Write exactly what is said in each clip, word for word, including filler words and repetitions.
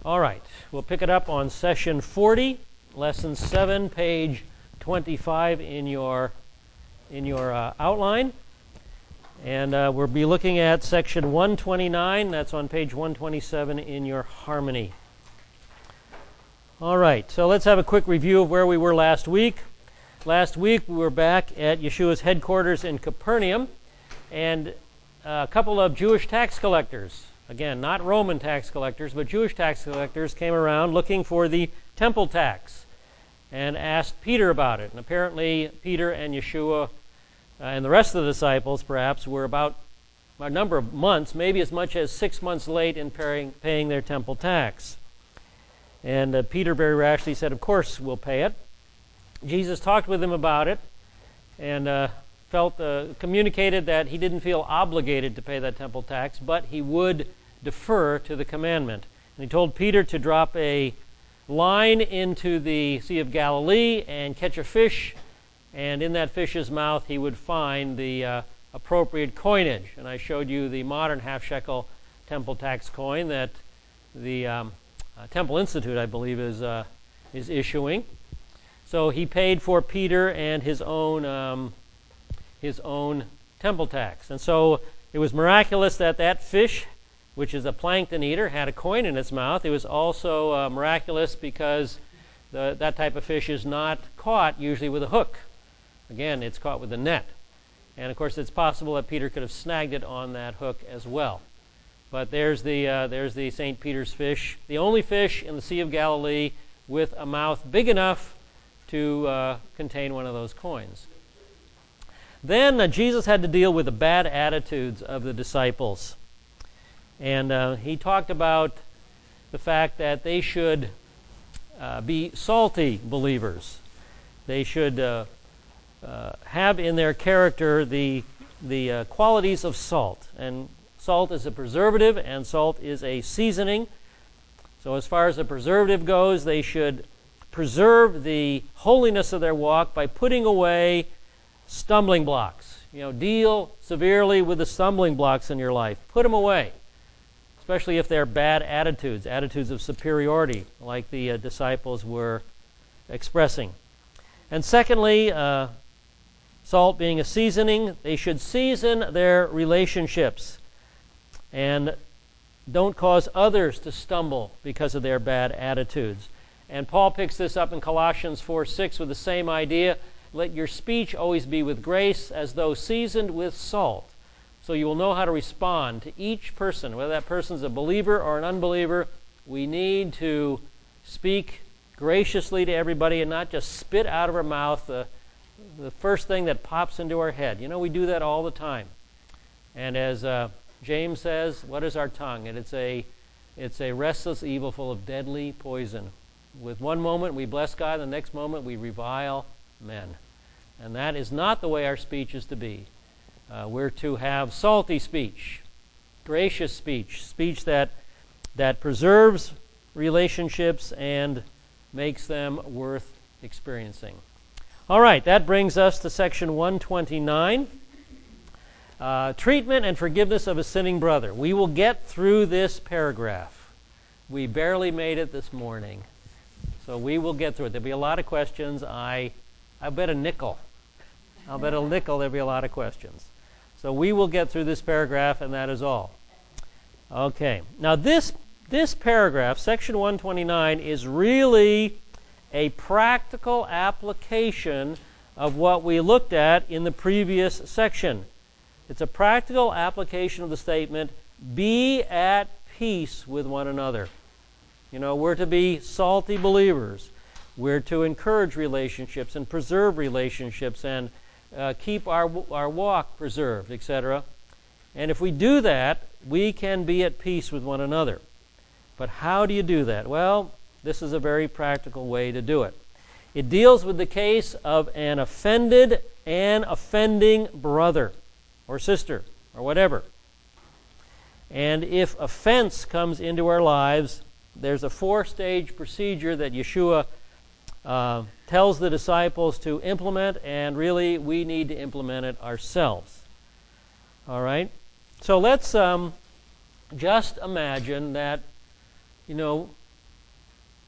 All right, we'll pick it up on session forty, lesson seven, page twenty-five in your in your uh, outline, and uh, we'll be looking at section one twenty-nine. That's on page one twenty-seven in your harmony. All right, so let's have a quick review of where we were last week. Last week we were back at Yeshua's headquarters in Capernaum, and a couple of Jewish tax collectors. Again, not Roman tax collectors, but Jewish tax collectors came around looking for the temple tax and asked Peter about it. And apparently Peter and Yeshua uh, and the rest of the disciples perhaps were about a number of months, maybe as much as six months late in paying, paying their temple tax. And uh, Peter very rashly said, of course we'll pay it. Jesus talked with him about it and uh, felt uh, communicated that he didn't feel obligated to pay that temple tax, but he would defer to the commandment. And he told Peter to drop a line into the Sea of Galilee and catch a fish, and in that fish's mouth he would find the uh, appropriate coinage. And I showed you the modern half-shekel temple tax coin that the um, uh, Temple Institute, I believe, is uh, is issuing. So he paid for Peter and his own um, his own temple tax. And so it was miraculous that that fish, which is a plankton eater, had a coin in its mouth. It was also uh, miraculous because the, that type of fish is not caught usually with a hook. Again, it's caught with a net. And of course, it's possible that Peter could have snagged it on that hook as well. But there's the uh, there's the Saint Peter's fish, the only fish in the Sea of Galilee with a mouth big enough to uh, contain one of those coins. Then uh, Jesus had to deal with the bad attitudes of the disciples. And uh, he talked about the fact that they should uh, be salty believers. They should uh, uh, have in their character the, the uh, qualities of salt. And salt is a preservative, and salt is a seasoning. So as far as the preservative goes, they should preserve the holiness of their walk by putting away stumbling blocks. You know, deal severely with the stumbling blocks in your life. Put them away, especially if they're bad attitudes, attitudes of superiority, like the uh, disciples were expressing. And secondly, uh, salt being a seasoning, they should season their relationships and don't cause others to stumble because of their bad attitudes. And Paul picks this up in Colossians four six with the same idea. Let your speech always be with grace, as though seasoned with salt. So you will know how to respond to each person, whether that person's a believer or an unbeliever. We need to speak graciously to everybody and not just spit out of our mouth the, the first thing that pops into our head. You know, we do that all the time. And as uh, James says, what is our tongue? And it's a, it's a restless evil full of deadly poison. With one moment we bless God, the next moment we revile men. And that is not the way our speech is to be. Uh, we're to have salty speech, gracious speech, speech that that preserves relationships and makes them worth experiencing. All right, that brings us to section one twenty-nine, uh, treatment and forgiveness of a sinning brother. We will get through this paragraph. We barely made it this morning, so we will get through it. There'll be a lot of questions. I, I bet a nickel. I'll bet a nickel there'll be a lot of questions. So we will get through this paragraph, and that is all. Okay. Now this this paragraph, section one twenty-nine, is really a practical application of what we looked at in the previous section. It's a practical application of the statement, be at peace with one another. You know, we're to be salty believers. We're to encourage relationships and preserve relationships and Uh, keep our our walk preserved, et cetera. And if we do that, we can be at peace with one another. But how do you do that? Well, this is a very practical way to do it. It deals with the case of an offended and offending brother or sister or whatever. And if offense comes into our lives, there's a four-stage procedure that Yeshua Uh, tells the disciples to implement, and really we need to implement it ourselves. All right? So let's um, just imagine that, you know,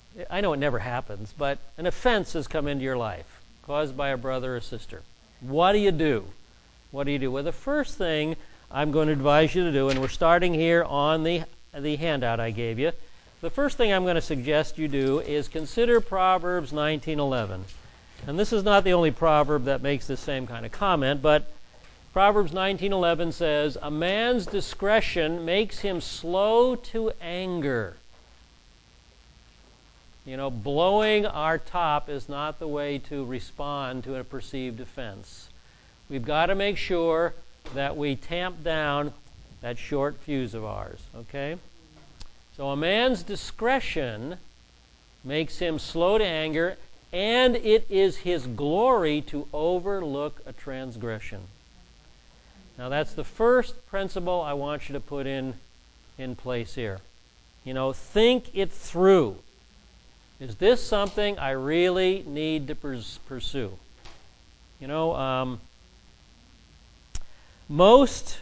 I know it never happens, but an offense has come into your life caused by a brother or sister. What do you do? What do you do? Well, the first thing I'm going to advise you to do, and we're starting here on the, the handout I gave you, the first thing I'm going to suggest you do is consider Proverbs nineteen eleven. And this is not the only proverb that makes the same kind of comment, but Proverbs nineteen eleven says, "A man's discretion makes him slow to anger." You know, blowing our top is not the way to respond to a perceived offense. We've got to make sure that we tamp down that short fuse of ours, okay? So a man's discretion makes him slow to anger, and it is his glory to overlook a transgression. Now that's the first principle I want you to put in, in place here. You know, think it through. Is this something I really need to pers- pursue? You know, um, most,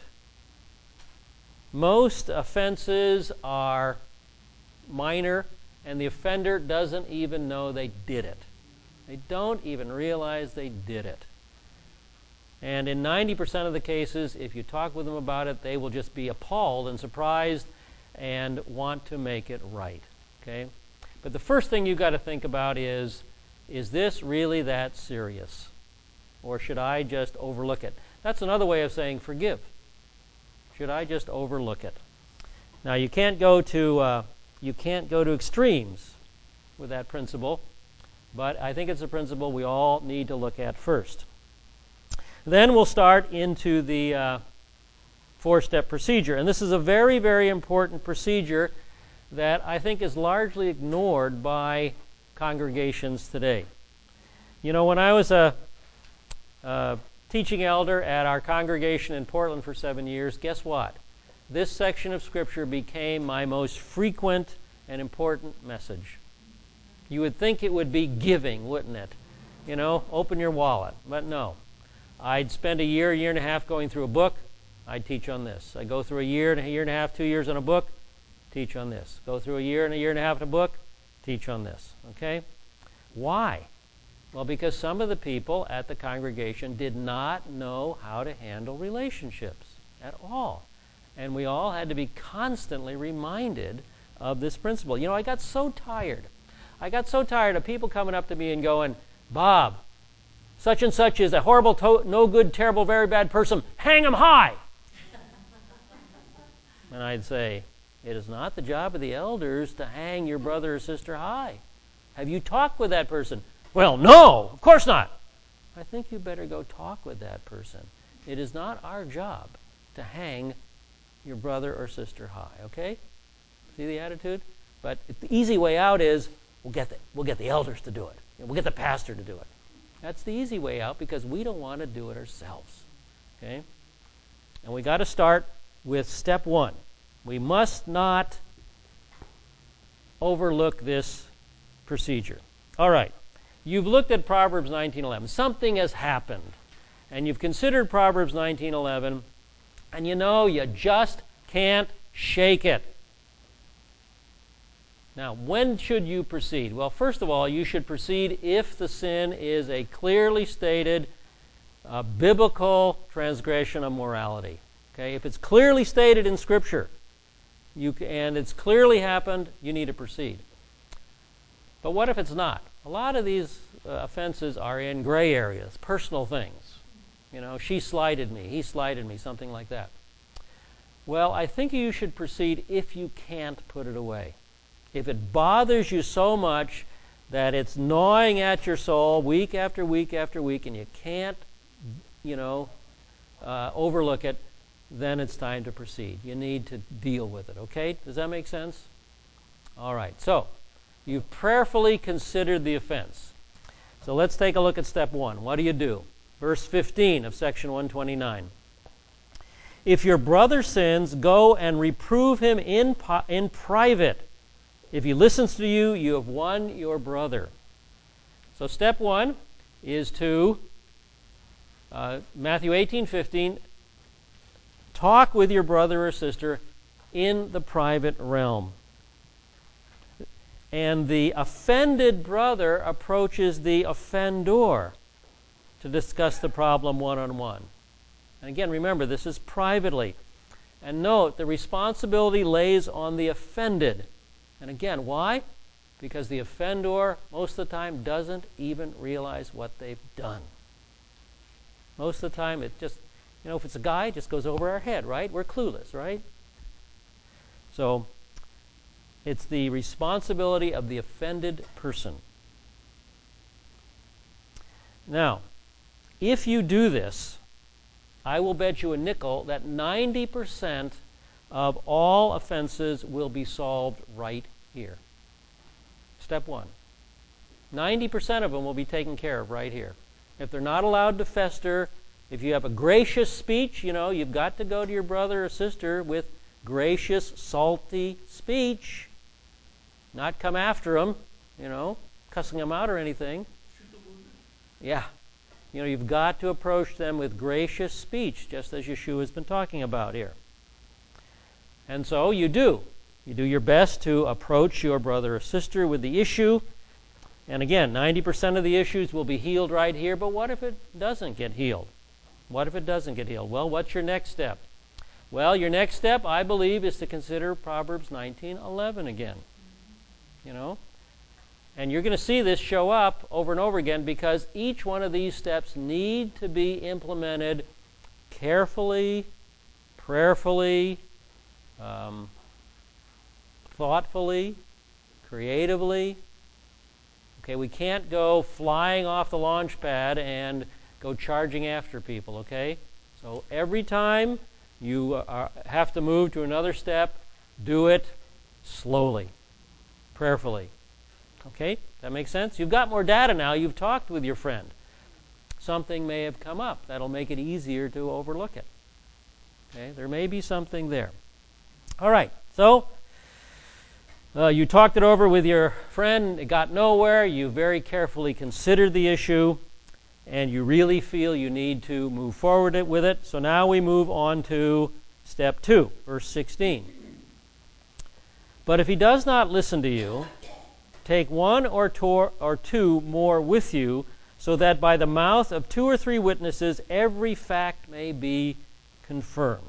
most offenses are minor, and the offender doesn't even know they did it. They don't even realize they did it. And in ninety percent of the cases, if you talk with them about it, they will just be appalled and surprised and want to make it right. Okay? But the first thing you've got to think about is, is this really that serious? Or should I just overlook it? That's another way of saying forgive. Should I just overlook it? Now you can't go to uh, you can't go to extremes with that principle, but I think it's a principle we all need to look at first. Then we'll start into the uh, four-step procedure, and this is a very, very important procedure that I think is largely ignored by congregations today. You know, when I was a, a teaching elder at our congregation in Portland for seven years, guess what? This section of Scripture became my most frequent and important message. You would think it would be giving, wouldn't it? You know, open your wallet. But no. I'd spend a year, year and a half going through a book. I'd teach on this. I'd go through a year and a year and a half, two years on a book. Teach on this. Go through a year and a year and a half in a book. Teach on this. Okay? Why? Well, because some of the people at the congregation did not know how to handle relationships at all. And we all had to be constantly reminded of this principle. You know, I got so tired. I got so tired of people coming up to me and going, "Bob, such and such is a horrible, to- no good, terrible, very bad person. Hang him high." And I'd say, it is not the job of the elders to hang your brother or sister high. Have you talked with that person? Well, no, of course not. I think you better go talk with that person. It is not our job to hang your brother or sister high, okay? See the attitude? But the easy way out is we'll get the, we'll get the elders to do it. We'll get the pastor to do it. That's the easy way out because we don't want to do it ourselves, okay? And we got to start with step one. We must not overlook this procedure. All right. You've looked at Proverbs nineteen eleven. Something has happened. And you've considered Proverbs nineteen eleven, and you know you just can't shake it. Now, when should you proceed? Well, first of all, you should proceed if the sin is a clearly stated uh, biblical transgression of morality. Okay? If it's clearly stated in Scripture, you can, and it's clearly happened, you need to proceed. But what if it's not? A lot of these uh, offenses are in gray areas, personal things. You know, she slighted me, he slighted me, something like that. Well, I think you should proceed if you can't put it away. If it bothers you so much that it's gnawing at your soul week after week after week and you can't, you know, uh, overlook it, then it's time to proceed. You need to deal with it, okay? Does that make sense? All right, so you've prayerfully considered the offense. So let's take a look at step one. What do you do? Verse fifteen of section one twenty-nine. If your brother sins, go and reprove him in, in private. If he listens to you, you have won your brother. So step one is to, uh, Matthew eighteen fifteen, talk with your brother or sister in the private realm. and the offended brother approaches the offender to discuss the problem one-on-one. And again, remember, this is privately. And note, the responsibility lays on the offended. And again, why? Because the offender, most of the time, doesn't even realize what they've done. Most of the time, it just, you know, if it's a guy, it just goes over our head, right? We're clueless, right? So, it's the responsibility of the offended person. Now, if you do this, I will bet you a nickel that ninety percent of all offenses will be solved right here. Step one. ninety percent of them will be taken care of right here. If they're not allowed to fester, if you have a gracious speech, you know, you've got to go to your brother or sister with gracious, salty speech. Not come after them, you know, cussing them out or anything. Yeah. You know, you've got to approach them with gracious speech, just as Yeshua has been talking about here. And so you do. You do your best to approach your brother or sister with the issue. And again, ninety percent of the issues will be healed right here, but what if it doesn't get healed? What if it doesn't get healed? Well, what's your next step? Well, your next step, I believe, is to consider Proverbs nineteen eleven again. You know? And you're going to see this show up over and over again because each one of these steps need to be implemented carefully, prayerfully, um, thoughtfully, creatively. Okay, we can't go flying off the launch pad and go charging after people, okay? So every time you are, have to move to another step, do it slowly, prayerfully. Okay, that makes sense? You've got more data now. You've talked with your friend. Something may have come up that'll make it easier to overlook it. Okay, there may be something there. All right, so uh, you talked it over with your friend. It got nowhere. You very carefully considered the issue, and you really feel you need to move forward with it. So now we move on to step two, verse sixteen. But if he does not listen to you, take one or two, or two more with you, so that by the mouth of two or three witnesses every fact may be confirmed.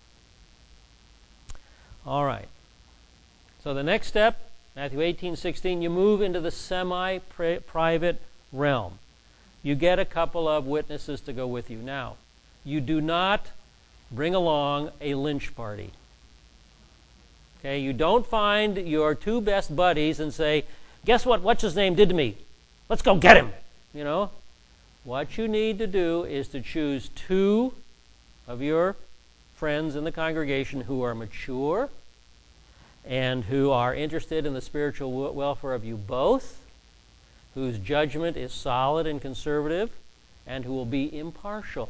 All right. So the next step, Matthew eighteen sixteen, you move into the semi-private realm. You get a couple of witnesses to go with you. Now, you do not bring along a lynch party. Okay, you don't find your two best buddies and say, guess what what's his name did to me? Let's go get him. You know, what you need to do is to choose two of your friends in the congregation who are mature and who are interested in the spiritual welfare of you both, whose judgment is solid and conservative, and who will be impartial.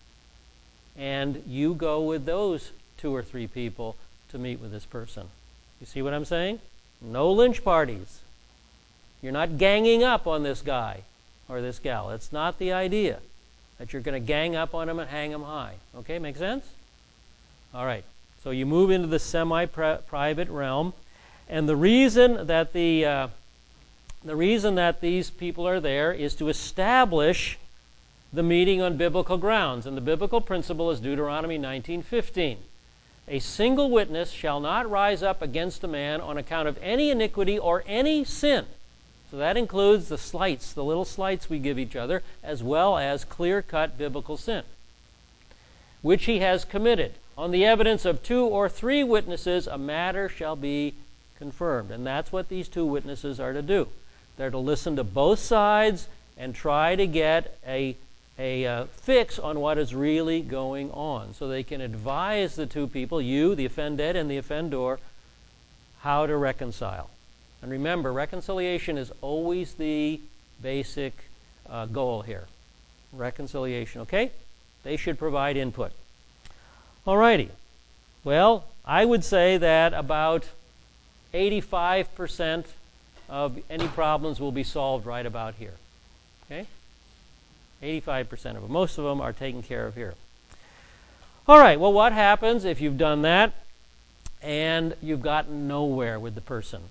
And you go with those two or three people to meet with this person. You see what I'm saying? No lynch parties. You're not ganging up on this guy or this gal. It's not the idea that you're going to gang up on him and hang him high. Okay, make sense? All right. So you move into the semi-private realm, and the reason that the uh, the reason that these people are there is to establish the meeting on biblical grounds. And the biblical principle is Deuteronomy nineteen fifteen. A single witness shall not rise up against a man on account of any iniquity or any sin. So that includes the slights, the little slights we give each other, as well as clear-cut biblical sin, which he has committed. On the evidence of two or three witnesses, a matter shall be confirmed. And that's what these two witnesses are to do. They're to listen to both sides and try to get a, a uh, fix on what is really going on, so they can advise the two people, you, the offended, and the offender, how to reconcile. And remember, reconciliation is always the basic uh, goal here. Reconciliation, okay? They should provide input. Alrighty. Well, I would say that about eighty-five percent of any problems will be solved right about here. Okay? eighty-five percent of them. Most of them are taken care of here. All right, well, what happens if you've done that and you've gotten nowhere with the person?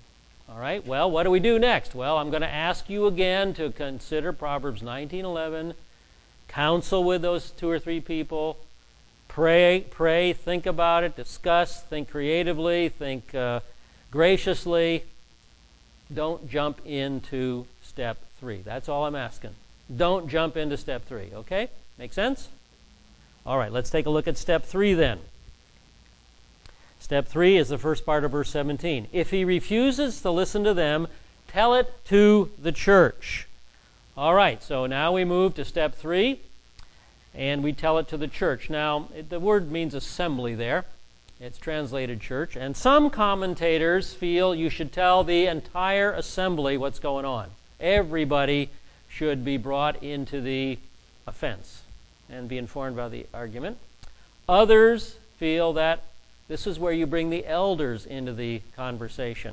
All right, well, what do we do next? Well, I'm going to ask you again to consider Proverbs nineteen eleven, counsel with those two or three people, pray, pray, think about it, discuss, think creatively, think uh, graciously. Don't jump into step three. That's all I'm asking. Don't jump into step three, okay? Make sense? All right, let's take a look at step three then. Step three is the first part of verse seventeen. If he refuses to listen to them, tell it to the church. All right, so now we move to step three, and we tell it to the church. Now, it, the word means assembly there. It's translated church. And some commentators feel you should tell the entire assembly what's going on. Everybody should be brought into the offense and be informed by the argument. Others feel that this is where you bring the elders into the conversation.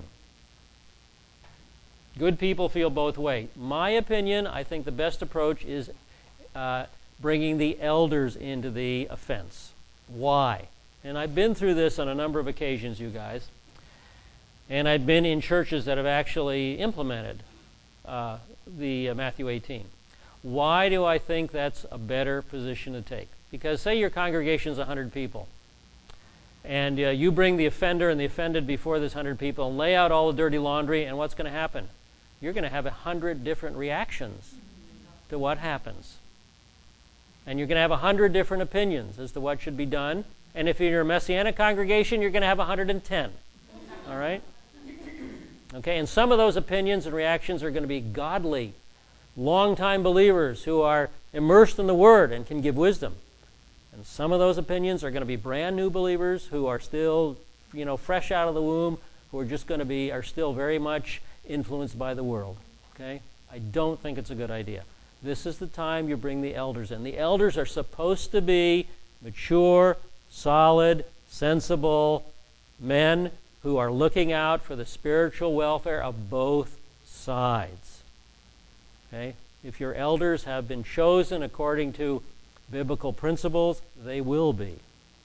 Good people feel both ways. My opinion, I think the best approach is uh, bringing the elders into the offense. Why? And I've been through this on a number of occasions, you guys. And I've been in churches that have actually implemented uh, the uh, Matthew eighteen. Why do I think that's a better position to take? Because say your congregation is one hundred people. And uh, you bring the offender and the offended before this one hundred people and lay out all the dirty laundry, and what's going to happen? You're going to have one hundred different reactions to what happens. And you're going to have one hundred different opinions as to what should be done. And if you're a Messianic congregation, you're going to have one hundred ten. All right? Okay, and some of those opinions and reactions are going to be godly, long-time believers who are immersed in the Word and can give wisdom. And some of those opinions are going to be brand new believers who are still, you know, fresh out of the womb, who are just going to be, are still very much influenced by the world. Okay? I don't think it's a good idea. This is the time you bring the elders in. The elders are supposed to be mature, solid, sensible men who are looking out for the spiritual welfare of both sides. Okay? If your elders have been chosen according to biblical principles, they will be.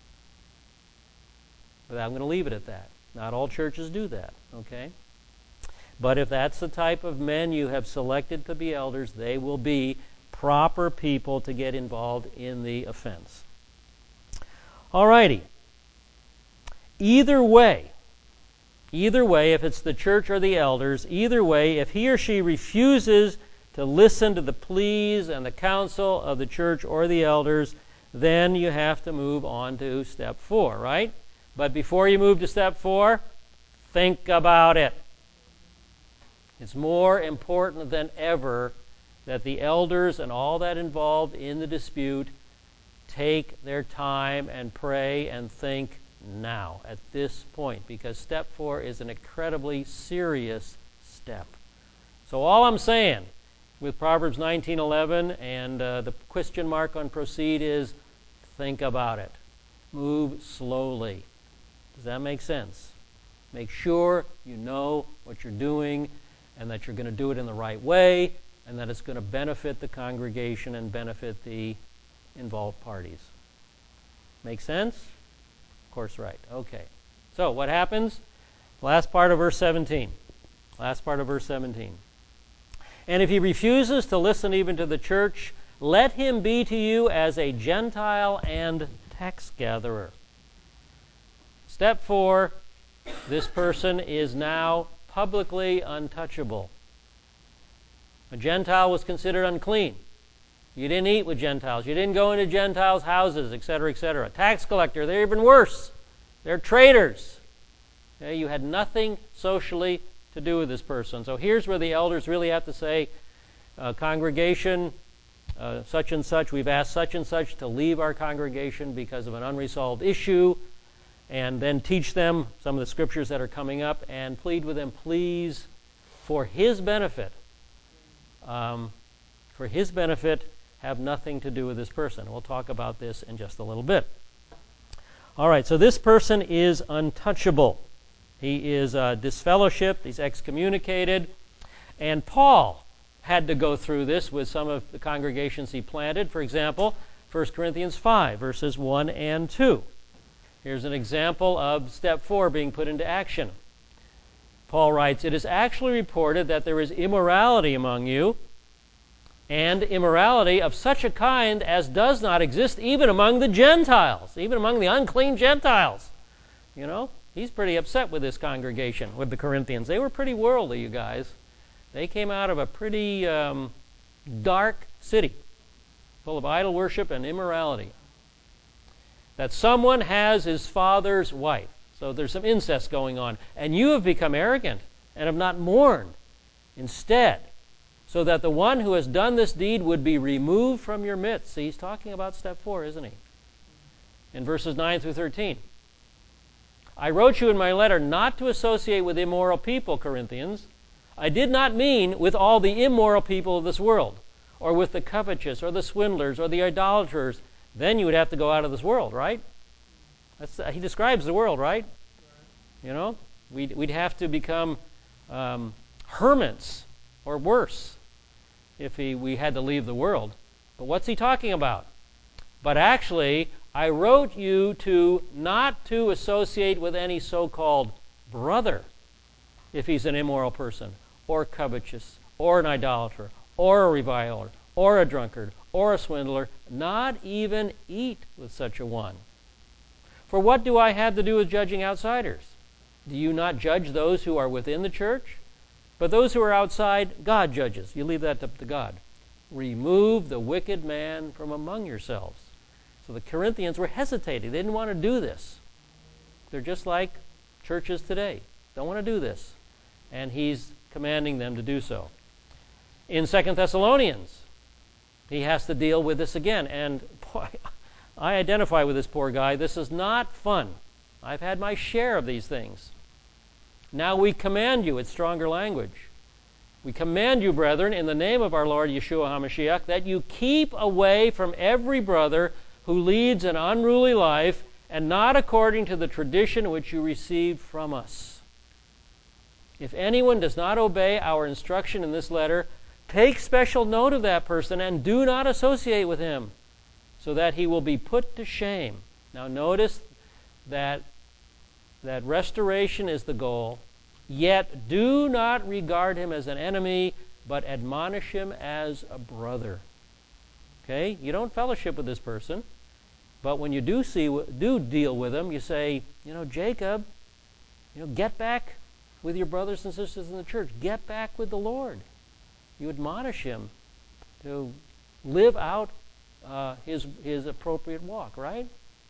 But I'm going to leave it at that. Not all churches do that, okay? But if that's the type of men you have selected to be elders, they will be proper people to get involved in the offense. All righty. Either way, either way, if it's the church or the elders, either way, if he or she refuses to listen to the pleas and the counsel of the church or the elders, then you have to move on to step four, right? But before you move to step four, think about it. It's more important than ever that the elders and all that involved in the dispute take their time and pray and think now, at this point, because step four is an incredibly serious step. So all I'm saying with Proverbs nineteen eleven and uh, the question mark on proceed is think about it. Move slowly. Does that make sense? Make sure you know what you're doing and that you're going to do it in the right way and that it's going to benefit the congregation and benefit the involved parties. Make sense? Of course, right. Okay. So what happens? Last part of verse seventeen. Last part of verse seventeen. And if he refuses to listen even to the church, let him be to you as a Gentile and tax gatherer. Step four, this person is now publicly untouchable. A Gentile was considered unclean. You didn't eat with Gentiles. You didn't go into Gentiles' houses, et cetera, et cetera. Tax collector, they're even worse. They're traitors. Okay, you had nothing socially to do with this person. So here's where the elders really have to say, uh, congregation, uh, such and such, we've asked such and such to leave our congregation because of an unresolved issue, and then teach them some of the scriptures that are coming up and plead with them, please, for his benefit, um, for his benefit, have nothing to do with this person. We'll talk about this in just a little bit. All right, so this person is untouchable. He is uh, disfellowshipped, he's excommunicated, and Paul had to go through this with some of the congregations he planted. For example, First Corinthians five, verses one and two. Here's an example of step four being put into action. Paul writes, "It is actually reported that there is immorality among you, and immorality of such a kind as does not exist even among the Gentiles," even among the unclean Gentiles. You know, he's pretty upset with this congregation, with the Corinthians. They were pretty worldly, you guys. They came out of a pretty um, dark city, full of idol worship and immorality. That someone has his father's wife. So there's some incest going on. "And you have become arrogant and have not mourned. Instead, so that the one who has done this deed would be removed from your midst." See, he's talking about step four, isn't he? In verses nine through thirteen. "I wrote you in my letter not to associate with immoral people, Corinthians. I did not mean with all the immoral people of this world, or with the covetous, or the swindlers, or the idolaters. Then you would have to go out of this world, right?" That's, uh, he describes the world, right? You know, we'd, we'd have to become um, hermits or worse if he, we had to leave the world. But what's he talking about? "But actually, I wrote you to not to associate with any so-called brother if he's an immoral person, or covetous, or an idolater, or a reviler, or a drunkard, or a swindler, not even eat with such a one. For what do I have to do with judging outsiders? Do you not judge those who are within the church? But those who are outside, God judges." You leave that up to God. "Remove the wicked man from among yourselves." So the Corinthians were hesitating. They didn't want to do this. They're just like churches today. Don't want to do this. And he's commanding them to do so. In Second Thessalonians, he has to deal with this again. And boy, I identify with this poor guy. This is not fun. I've had my share of these things. "Now we command you," it's stronger language. "We command you, brethren, in the name of our Lord Yeshua HaMashiach, that you keep away from every brother who leads an unruly life and not according to the tradition which you received from us. If anyone does not obey our instruction in this letter, take special note of that person and do not associate with him, so that he will be put to shame." Now notice that that restoration is the goal. "Yet do not regard him as an enemy, but admonish him as a brother." Okay? You don't fellowship with this person, but when you do see do deal with him, you say, you know, "Jacob, you know, get back with your brothers and sisters in the church. Get back with the Lord." You admonish him to live out uh, his his appropriate walk, right?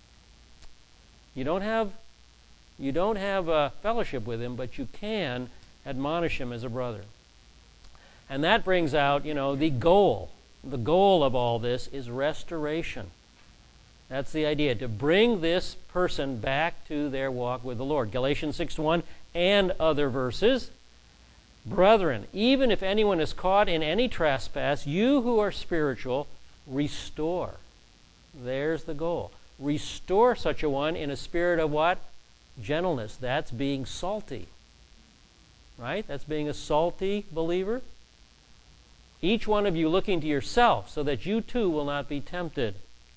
You don't have you don't have a fellowship with him, but you can admonish him as a brother. And that brings out, you know, the goal. The goal of all this is restoration. That's the idea, to bring this person back to their walk with the Lord. Galatians six one and other verses. "Brethren, even if anyone is caught in any trespass, you who are spiritual, restore." There's the goal. Restore such a one in a spirit of what? Gentleness. That's being salty. Right? That's being a salty believer. "Each one of you looking to yourself, so that you too will not be tempted."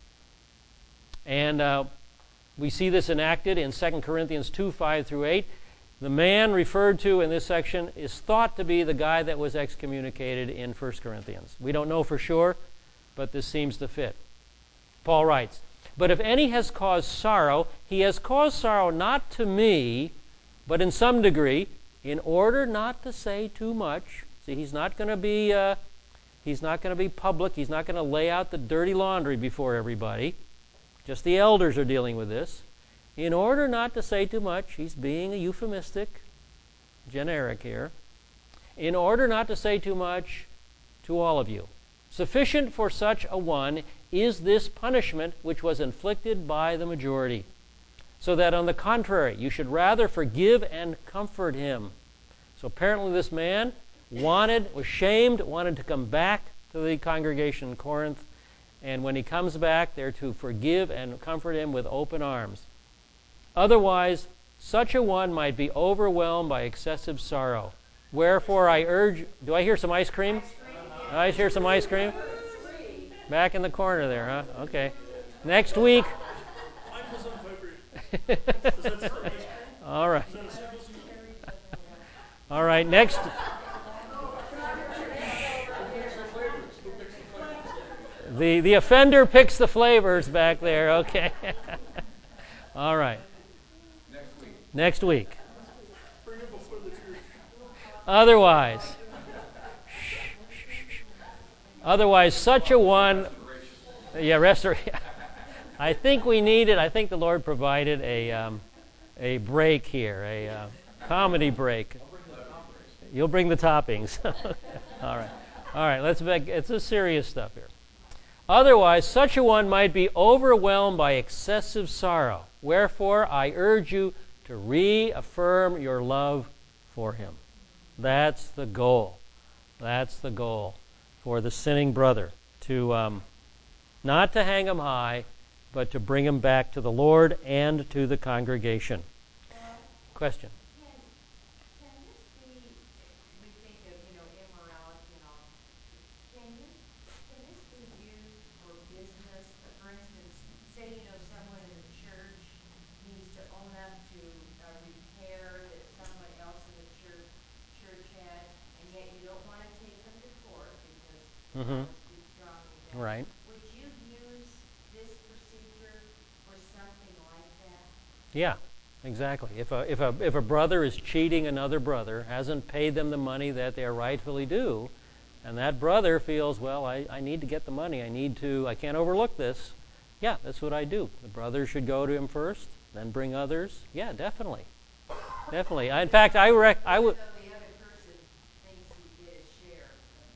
And uh, we see this enacted in Second Corinthians two, five through eight. The man referred to in this section is thought to be the guy that was excommunicated in First Corinthians. We don't know for sure, but this seems to fit. Paul writes, "But if any has caused sorrow, he has caused sorrow not to me, but in some degree, in order not to say too much." See, he's not going to be uh, he's not going to be public. He's not going to lay out the dirty laundry before everybody. Just the elders are dealing with this. In order not to say too much, he's being a euphemistic, generic here. In order not to say too much to all of you. Sufficient for such a one is this punishment which was inflicted by the majority. So that on the contrary, you should rather forgive and comfort him. So apparently this man wanted, was shamed, wanted to come back to the congregation in Corinth. And when he comes back, they're to forgive and comfort him with open arms. Otherwise, such a one might be overwhelmed by excessive sorrow. Wherefore I urge... Do I hear some ice cream? Do I hear some ice cream? Back in the corner there, huh? Okay. Next week... Mine was inappropriate. Is that still ice cream? All right. Is that a signal to you? All right, next. The, the offender picks the flavors back there. Okay. All right. Next week. Next week. Otherwise, otherwise, such a one. Yeah, restoration. I think we needed. I think the Lord provided a um, a break here, a uh, comedy break. You'll bring the toppings. All right. All right. Let's back. It's a serious stuff here. Otherwise, such a one might be overwhelmed by excessive sorrow. Wherefore, I urge you to reaffirm your love for him. That's the goal. That's the goal for the sinning brother. To um, not to hang him high, but to bring him back to the Lord and to the congregation. Question. Can, can this be, we think of, you know, immorality and all, can you, can this be used for business? For, for instance, say, you know, someone in the church needs to own up to a repair that someone else in the church church had, and yet you don't want to take them to court because the Mm-hmm. Bible speaks strongly against. Right. Would you use this procedure for something like that? Yeah, exactly. If a if a if a brother is cheating another brother, hasn't paid them the money that they are rightfully due, and that brother feels, well, I, I need to get the money. I need to. I can't overlook this. Yeah, that's what I do. The brother should go to him first, then bring others. Yeah, definitely, definitely. I, in fact, I rec I would. So the other person thinks he did his share.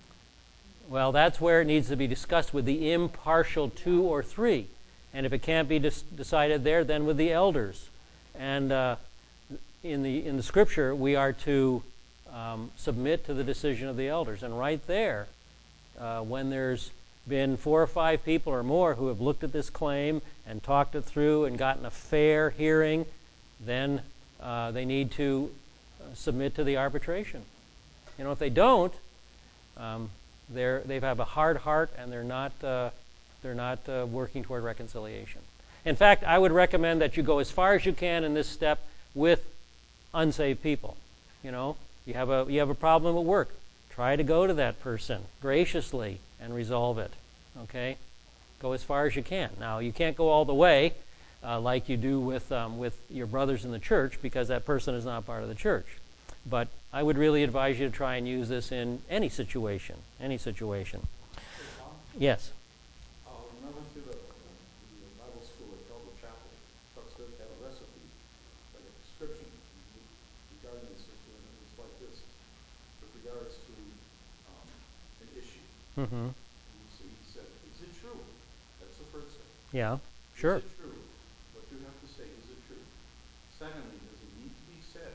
Well, that's where it needs to be discussed with the impartial two or three. And if it can't be dis- decided there, then with the elders. And uh, in the in the scripture, we are to um, submit to the decision of the elders. And right there, uh, when there's been four or five people or more who have looked at this claim and talked it through and gotten a fair hearing, then uh, they need to uh, submit to the arbitration. You know, if they don't, um, they're they have a hard heart and they're not uh, they're not uh, working toward reconciliation. In fact, I would recommend that you go as far as you can in this step with unsaved people. You know, you have a you have a problem at work. Try to go to that person graciously and resolve it. Okay, go as far as you can. Now, you can't go all the way uh, like you do with um, with your brothers in the church because that person is not part of the church. But I would really advise you to try and use this in any situation. Any situation. Hey, Tom? Yes. Uh, when I went to the, the, the Bible school at Calvary Chapel, Chuck Smith had a recipe, like a prescription regarding this issue, and it was like this, with regards to um, an issue. Mm-hmm. He, he said, is it true? That's the first thing. Yeah. Sure. Is it true? What you have to say, is it true? Secondly, does it need to be said?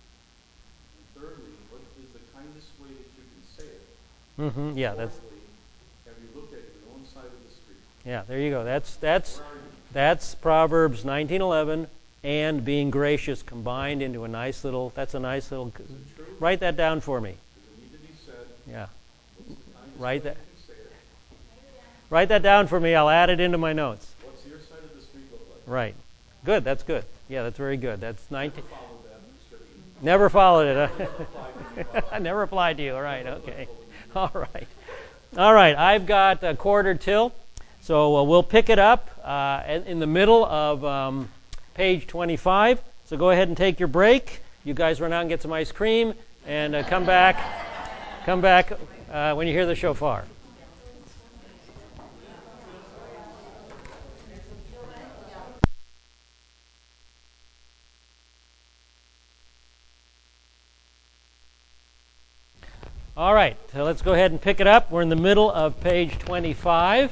And thirdly, what is the kindest way that you can say it? Mm-hmm. Yeah. That's. Fourthly, have you looked at your own side of the street? Yeah. There you go. That's that's Where are you? that's Proverbs nineteen eleven and being gracious combined into a nice little. That's a nice little. Is it true? Write that down for me. Does it need to be said? Yeah. What's the kindest Write way that. you can say it? Write that down for me. I'll add it into my notes. What's your side of the street look like? Right. Good. That's good. Yeah. That's very good. That's nineteen. Never followed that prescription. Never followed it. Never Huh? applied to me, Bob. I never applied to you. All right. Never Okay. applicable to me. All right. All right. I've got a quarter till, so uh, we'll pick it up uh, in in the middle of um, page twenty-five. So go ahead and take your break. You guys run out and get some ice cream, and uh, come back. Come back uh, when you hear the shofar. All right, so let's go ahead and pick it up. We're in the middle of page twenty-five.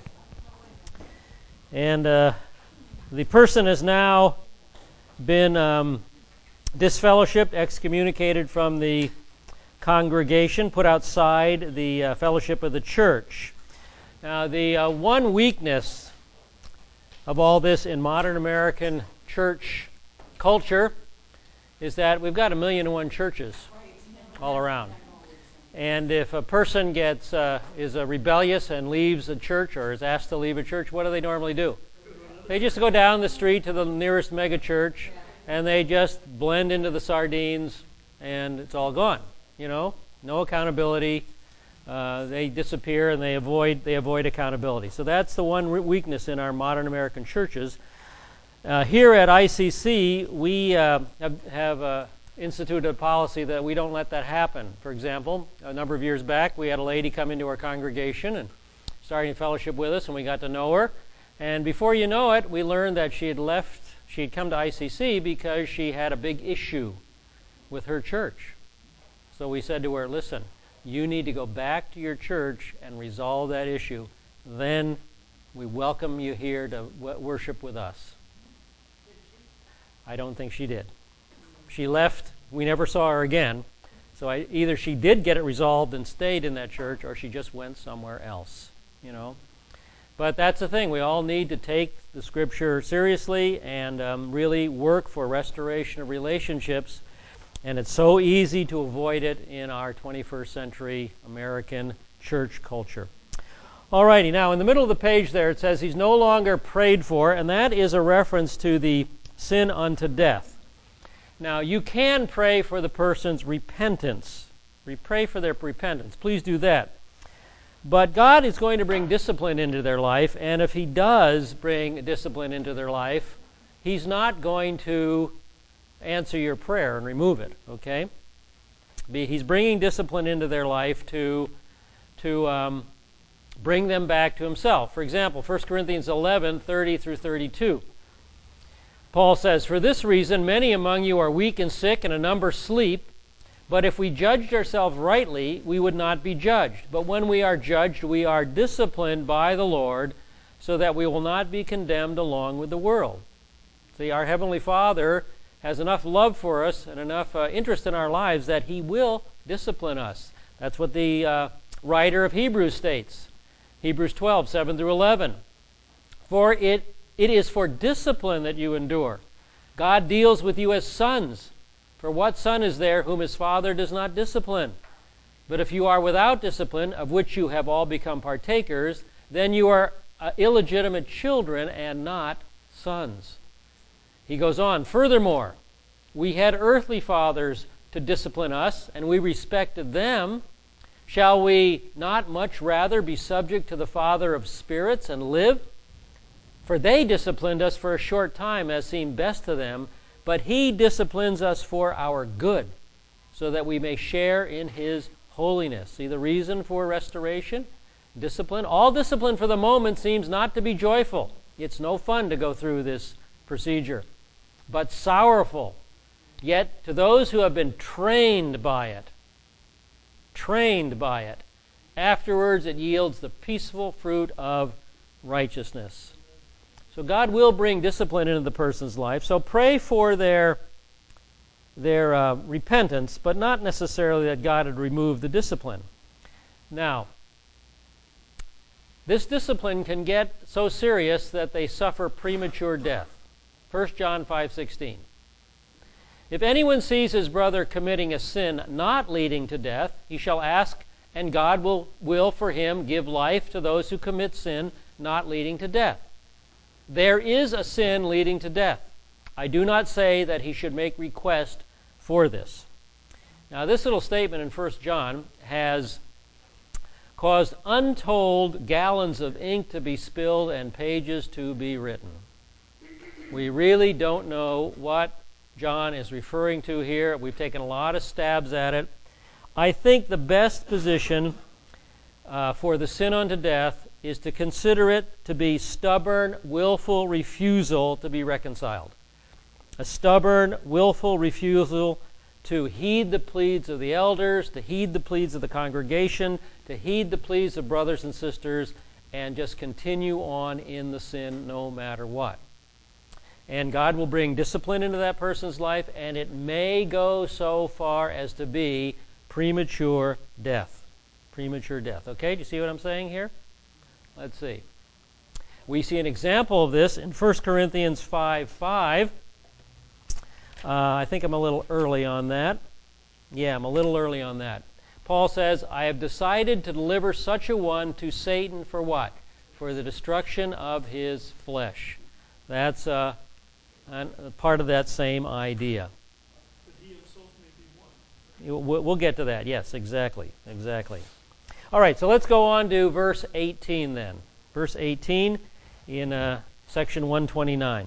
And uh, the person has now been um, disfellowshipped, excommunicated from the congregation, put outside the uh, fellowship of the church. Now, the uh, one weakness of all this in modern American church culture is that we've got a million and one churches all around. And if a person gets uh, is a rebellious and leaves a church or is asked to leave a church, what do they normally do? They just go down the street to the nearest mega church and they just blend into the sardines and it's all gone. You know, no accountability. Uh, they disappear and they avoid they avoid accountability. So that's the one re- weakness in our modern American churches. Uh, here at I C C, we uh, have, have uh, instituted a policy that we don't let that happen. For example, a number of years back, we had a lady come into our congregation and starting fellowship with us, and we got to know her. And before you know it, we learned that she had left, she had come to I C C because she had a big issue with her church. So we said to her, listen, you need to go back to your church and resolve that issue. Then we welcome you here to w- worship with us. I don't think she did. She left. We never saw her again. So I, either she did get it resolved and stayed in that church, or she just went somewhere else, you know. But that's the thing. We all need to take the Scripture seriously and um, really work for restoration of relationships. And it's so easy to avoid it in our twenty-first century American church culture. Alrighty, now in the middle of the page there it says he's no longer prayed for, and that is a reference to the sin unto death. Now you can pray for the person's repentance. We pray for their repentance. Please do that. But God is going to bring discipline into their life, and if He does bring discipline into their life, He's not going to answer your prayer and remove it, okay? He's bringing discipline into their life to, to um, bring them back to Himself. For example, First Corinthians eleven, thirty through thirty-two. Paul says, "For this reason many among you are weak and sick, and a number sleep. But if we judged ourselves rightly, we would not be judged. But when we are judged, we are disciplined by the Lord, so that we will not be condemned along with the world." See, our Heavenly Father has enough love for us and enough uh, interest in our lives that He will discipline us. That's what the uh, writer of Hebrews states. Hebrews twelve, seven through eleven. "For it, it is for discipline that you endure. God deals with you as sons. For what son is there whom his father does not discipline? But if you are without discipline, of which you have all become partakers, then you are uh, illegitimate children and not sons." He goes on, "Furthermore, we had earthly fathers to discipline us, and we respected them. Shall we not much rather be subject to the Father of spirits and live? For they disciplined us for a short time as seemed best to them, but He disciplines us for our good, so that we may share in His holiness." See the reason for restoration? Discipline. All discipline for the moment seems not to be joyful. It's no fun to go through this procedure, but sorrowful. Yet to those who have been trained by it, trained by it, afterwards it yields the peaceful fruit of righteousness. So God will bring discipline into the person's life. So pray for their, their uh, repentance, but not necessarily that God had removed the discipline. Now, this discipline can get so serious that they suffer premature death. First John five sixteen. "If anyone sees his brother committing a sin not leading to death, he shall ask, and God will, will for him give life to those who commit sin not leading to death. There is a sin leading to death. I do not say that he should make request for this." Now, this little statement in First John has caused untold gallons of ink to be spilled and pages to be written. We really don't know what John is referring to here. We've taken a lot of stabs at it. I think the best position uh, for the sin unto death is to consider it to be stubborn, willful refusal to be reconciled. A stubborn, willful refusal to heed the pleas of the elders, to heed the pleas of the congregation, to heed the pleas of brothers and sisters, and just continue on in the sin no matter what. And God will bring discipline into that person's life, and it may go so far as to be premature death. Premature death. Okay, do you see what I'm saying here? Let's see. We see an example of this in First Corinthians five five. Uh, I think I'm a little early on that. Yeah, I'm a little early on that. Paul says, "I have decided to deliver such a one to Satan for what? For the destruction of his flesh." That's uh, an, part of that same idea. That he himself may be one. We'll get to that. Yes, exactly. Exactly. All right, so let's go on to verse eighteen then. Verse eighteen in uh, section one twenty-nine.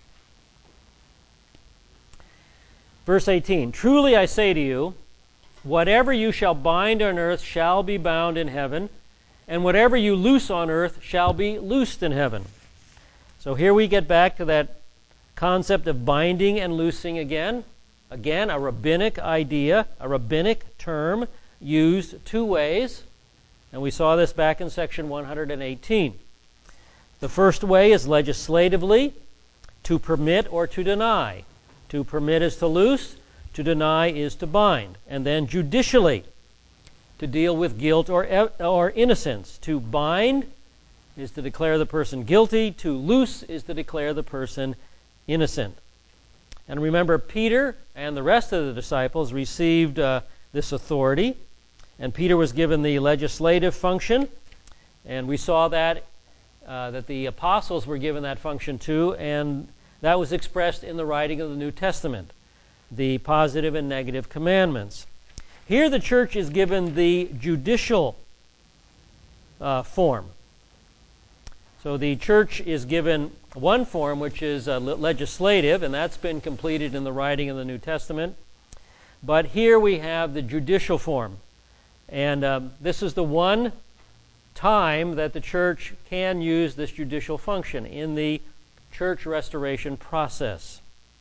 Verse eighteen, truly I say to you, whatever you shall bind on earth shall be bound in heaven, and whatever you loose on earth shall be loosed in heaven. So here we get back to that concept of binding and loosing again. Again, a rabbinic idea, a rabbinic term used two ways. And we saw this back in section one eighteen. The first way is legislatively, to permit or to deny. To permit is to loose, to deny is to bind. And then judicially, to deal with guilt or, or innocence. To bind is to declare the person guilty. To loose is to declare the person innocent. And remember, Peter and the rest of the disciples received uh, this authority. And Peter was given the legislative function. And we saw that, uh, that the apostles were given that function too. And that was expressed in the writing of the New Testament, the positive and negative commandments. Here the church is given the judicial uh, form. So the church is given one form, which is uh, legislative, and that's been completed in the writing of the New Testament. But here we have the judicial form. And um, this is the one time that the church can use this judicial function in the church restoration process.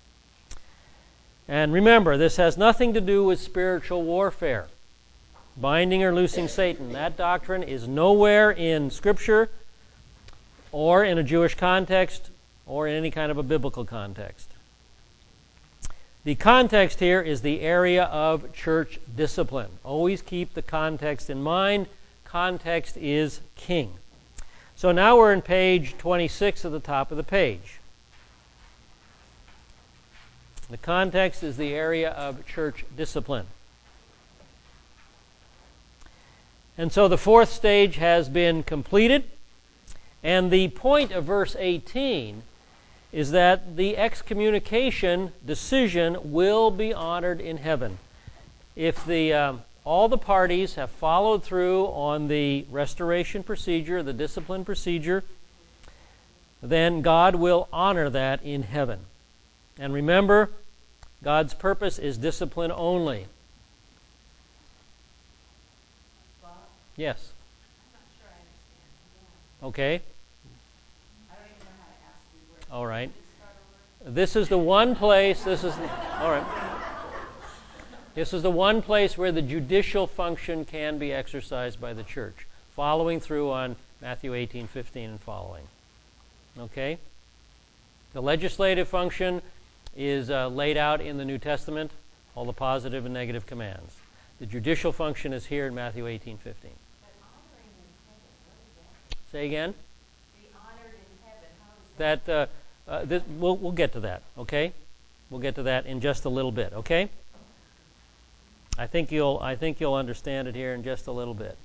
And remember, this has nothing to do with spiritual warfare, binding or loosing Satan. That doctrine is nowhere in Scripture or in a Jewish context or in any kind of a biblical context. The context here is the area of church discipline. Always keep the context in mind. Context is king. So now we're in page twenty-six at the top of the page. The context is the area of church discipline. And so the fourth stage has been completed. And the point of verse eighteen is that the excommunication decision will be honored in heaven. If the um, all the parties have followed through on the restoration procedure, the discipline procedure, then God will honor that in heaven. And remember, God's purpose is discipline only. Bob, Yes. I'm not sure I understand. Yeah. Okay. I don't even know how to ask you where. All right. Can you start over? This is the one place, this is, all right. This is the one place where the judicial function can be exercised by the church, following through on Matthew eighteen fifteen and following. Okay? The legislative function is uh, laid out in the New Testament, all the positive and negative commands. The judicial function is here in Matthew eighteen fifteen. But honoring in heaven, what is that? Say again? Be honored in heaven, how does that? That uh, uh, this, we'll we'll get to that. Okay, we'll get to that in just a little bit. Okay. I think you'll I think you'll understand it here in just a little bit.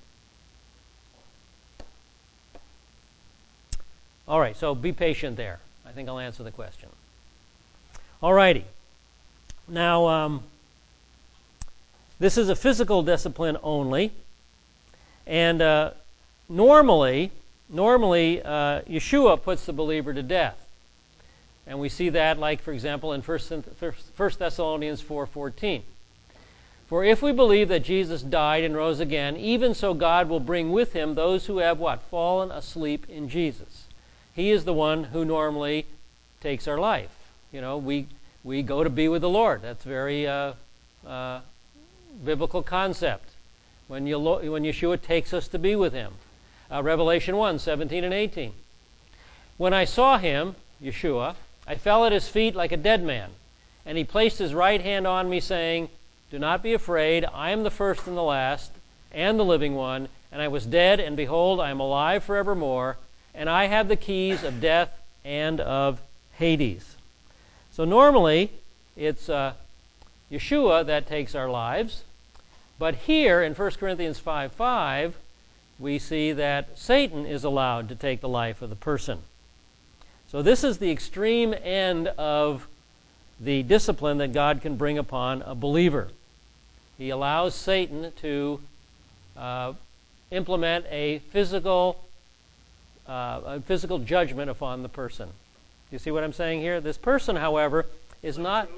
All right. So be patient there. I think I'll answer the question. All righty. Now, um, this is a physical discipline only, and uh, normally, normally uh, Yeshua puts the believer to death. And we see that, like, for example, in First Thessalonians four fourteen. For if we believe that Jesus died and rose again, even so God will bring with him those who have, what? Fallen asleep in Jesus. He is the one who normally takes our life. You know, we we go to be with the Lord. That's a very uh, uh, biblical concept. When, you lo- when Yeshua takes us to be with him. Uh, Revelation one seventeen and eighteen. When I saw him, Yeshua, I fell at his feet like a dead man, and he placed his right hand on me, saying, do not be afraid, I am the first and the last, and the living one, and I was dead, and behold, I am alive forevermore, and I have the keys of death and of Hades. So normally, it's uh, Yeshua that takes our lives, but here in First Corinthians five five, we see that Satan is allowed to take the life of the person. So this is the extreme end of the discipline that God can bring upon a believer. He allows Satan to uh, implement a physical, uh, a physical judgment upon the person. You see what I'm saying here? This person, however, is not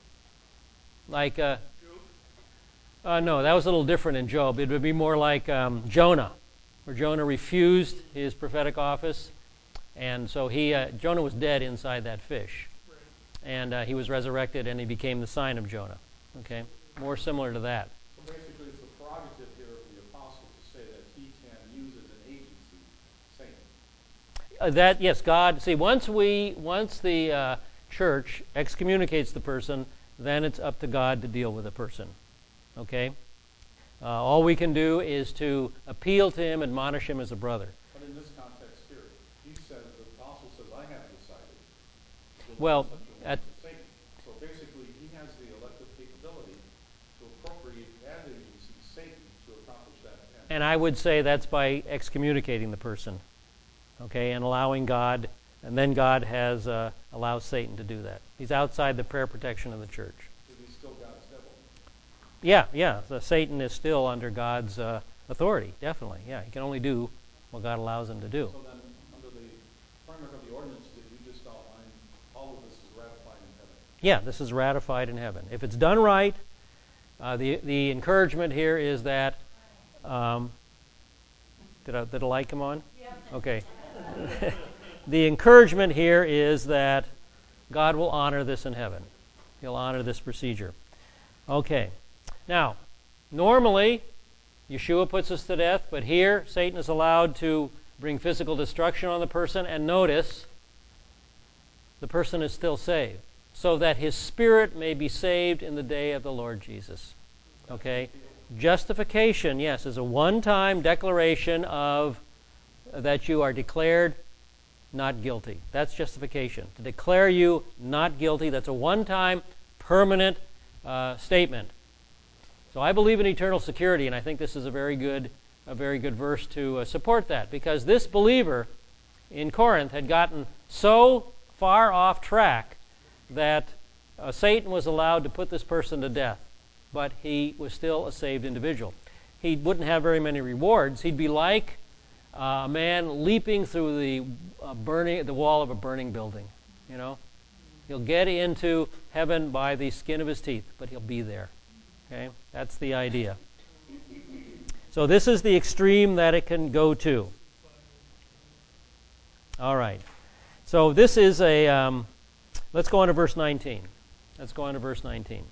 like uh, uh, no, that was a little different in Job. It would be more like um, Jonah, where Jonah refused his prophetic office, and so he uh, Jonah was dead inside that fish, and uh, he was resurrected, and he became the sign of Jonah. Okay, more similar to that. So basically, it's the prerogative here of the apostle to say that he can use as an agency Satan. Uh, that yes, God. See, once we once the uh, church excommunicates the person, then it's up to God to deal with the person. Okay? Uh, all we can do is to appeal to him, admonish him as a brother. But in this context here, he says, the apostle says, I have decided to Well, such a one at, to Satan. So basically, he has the elective capability to appropriate as agency Satan to accomplish that end. and I would say that's by excommunicating the person. Okay, and allowing God, and then God has uh, allows Satan to do that. He's outside the prayer protection of the church. Is he still God's devil? Yeah, yeah. So Satan is still under God's uh, authority, definitely. Yeah, he can only do what God allows him to do. So then, under the framework of the ordinance that you just outlined, all of this is ratified in heaven. Yeah, this is ratified in heaven. If it's done right, uh, the the encouragement here is that. Um, did, I, did the light come on? Yep. Okay. The encouragement here is that God will honor this in heaven. He'll honor this procedure. Okay. Now, normally, Yeshua puts us to death, but here, Satan is allowed to bring physical destruction on the person, and notice, the person is still saved, so that his spirit may be saved in the day of the Lord Jesus. Okay? Justification, yes, is a one-time declaration of uh, that you are declared not guilty. That's justification. To declare you not guilty, that's a one-time, permanent uh, statement. So I believe in eternal security, and I think this is a very good, a very good verse to uh, support that, because this believer in Corinth had gotten so far off track that uh, Satan was allowed to put this person to death, but he was still a saved individual. He wouldn't have very many rewards. He'd be like uh, a man leaping through the uh, burning, the wall of a burning building. You know, he'll get into heaven by the skin of his teeth, but he'll be there. Okay, that's the idea. So this is the extreme that it can go to. All right. So this is a. Um, let's go on to verse nineteen. Let's go on to verse nineteen.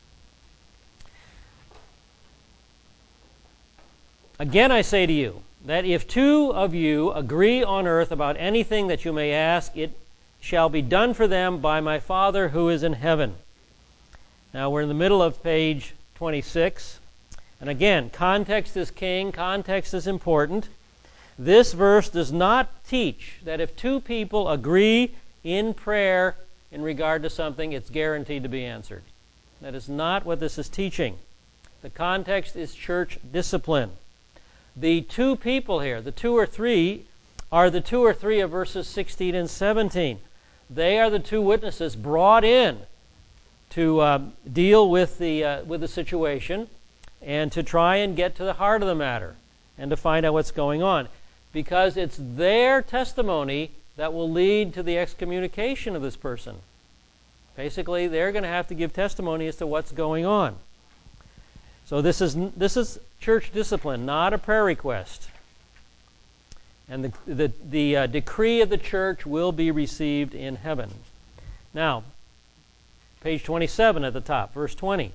Again, I say to you that if two of you agree on earth about anything that you may ask, it shall be done for them by my Father who is in heaven. Now we're in the middle of page twenty-six. And again, context is king. Context is important. This verse does not teach that if two people agree in prayer in regard to something, it's guaranteed to be answered. That is not what this is teaching. The context is church discipline. The two people here, the two or three, are the two or three of verses sixteen and seventeen. They are the two witnesses brought in to uh, deal with the uh, with the situation and to try and get to the heart of the matter and to find out what's going on, because it's their testimony that will lead to the excommunication of this person. Basically, they're going to have to give testimony as to what's going on. So this is this is church discipline, not a prayer request. And the the, the uh, decree of the church will be received in heaven. Now, page twenty-seven at the top, verse twenty.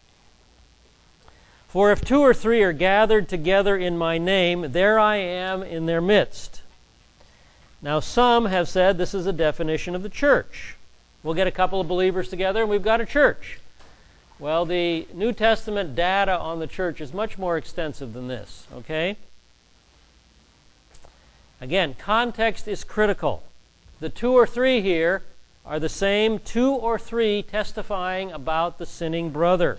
For if two or three are gathered together in my name, there I am in their midst. Now some have said this is a definition of the church. We'll get a couple of believers together and we've got a church. Well, the New Testament data on the church is much more extensive than this, okay? Again, context is critical. The two or three here are the same two or three testifying about the sinning brother.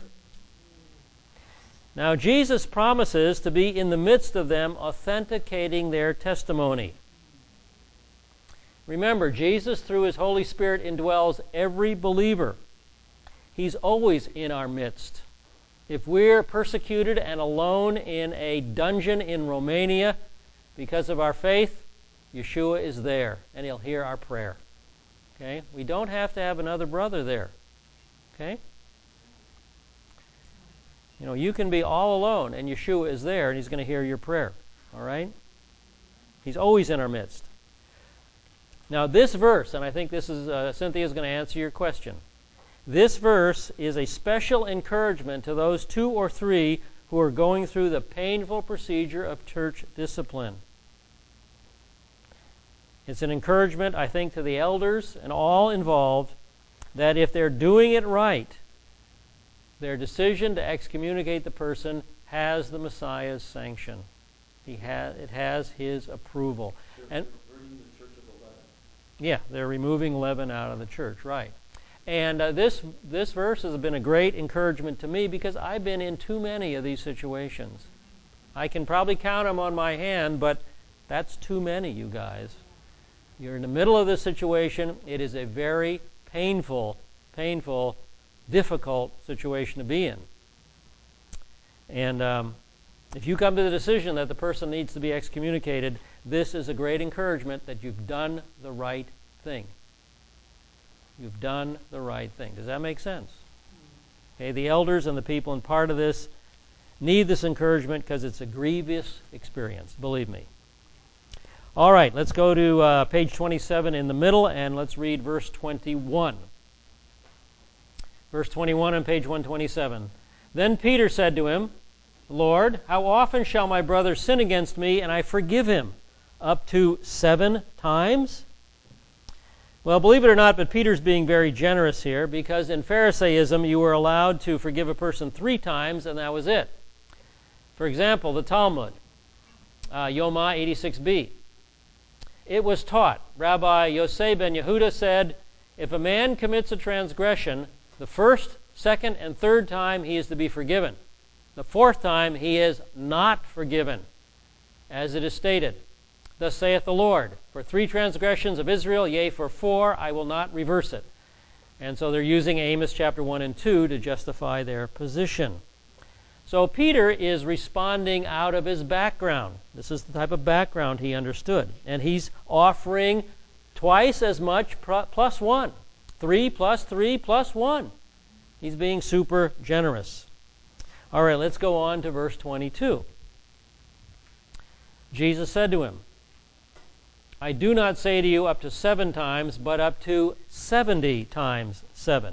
Now, Jesus promises to be in the midst of them, authenticating their testimony. Remember, Jesus, through His Holy Spirit, indwells every believer. He's always in our midst. If we're persecuted and alone in a dungeon in Romania because of our faith, Yeshua is there, and He'll hear our prayer. Okay? We don't have to have another brother there. Okay? You know, you can be all alone, and Yeshua is there, and He's going to hear your prayer. All right? He's always in our midst. Now, this verse, and I think this is uh, Cynthia is going to answer your question. This verse is a special encouragement to those two or three who are going through the painful procedure of church discipline. It's an encouragement, I think, to the elders and all involved that if they're doing it right, their decision to excommunicate the person has the Messiah's sanction. He has, it has His approval. They're And converting the church of the leaven. yeah, they're removing leaven out of the church, right. And uh, this this verse has been a great encouragement to me because I've been in too many of these situations. I can probably count them on my hand, but that's too many, you guys. You're in the middle of this situation. It is a very painful, painful, difficult situation to be in. And um, if you come to the decision that the person needs to be excommunicated, this is a great encouragement that you've done the right thing. You've done the right thing. Does that make sense? Okay, the elders and the people in part of this need this encouragement because it's a grievous experience, believe me. All right, let's go to uh, page twenty-seven in the middle, and let's read verse twenty-one. Verse twenty-one on page one twenty-seven. Then Peter said to him, Lord, how often shall my brother sin against me, and I forgive him? Up to seven times? Well, believe it or not, but Peter's being very generous here, because in Pharisaism you were allowed to forgive a person three times, and that was it. For example, the Talmud, uh, Yoma eighty-six b. It was taught, Rabbi Yosei ben Yehuda said, if a man commits a transgression, the first, second, and third time he is to be forgiven. The fourth time he is not forgiven, as it is stated. Thus saith the Lord, for three transgressions of Israel, yea, for four, I will not reverse it. And so they're using Amos chapter one and two to justify their position. So Peter is responding out of his background. This is the type of background he understood. And he's offering twice as much plus one. Three plus three plus one. He's being super generous. All right, let's go on to verse twenty-two. Jesus said to him, I do not say to you up to seven times, but up to seventy times seven.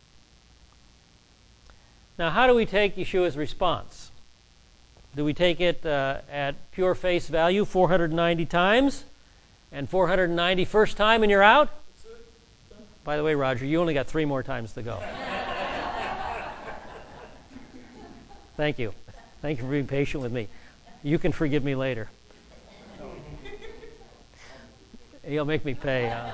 Now, how do we take Yeshua's response? Do we take it uh, at pure face value, four hundred ninety times, and four hundred ninety first time and you're out? By the way, Roger, you only got three more times to go. Thank you. Thank you for being patient with me. You can forgive me later. You'll make me pay. Huh?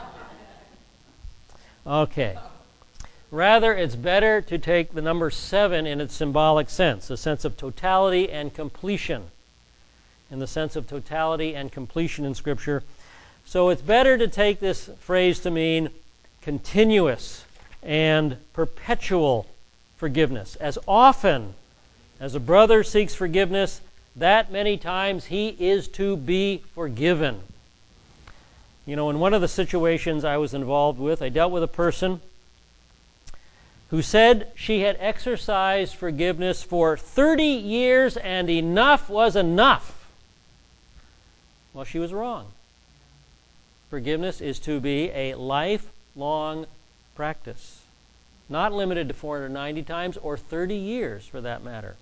Okay. Rather, it's better to take the number seven in its symbolic sense, a sense of totality and completion. In the sense of totality and completion in Scripture. So it's better to take this phrase to mean continuous and perpetual forgiveness. As often as a brother seeks forgiveness, that many times he is to be forgiven. You know, in one of the situations I was involved with, I dealt with a person who said she had exercised forgiveness for thirty years and enough was enough. Well, she was wrong. Forgiveness is to be a lifelong practice, not limited to four hundred ninety times or thirty years for that matter.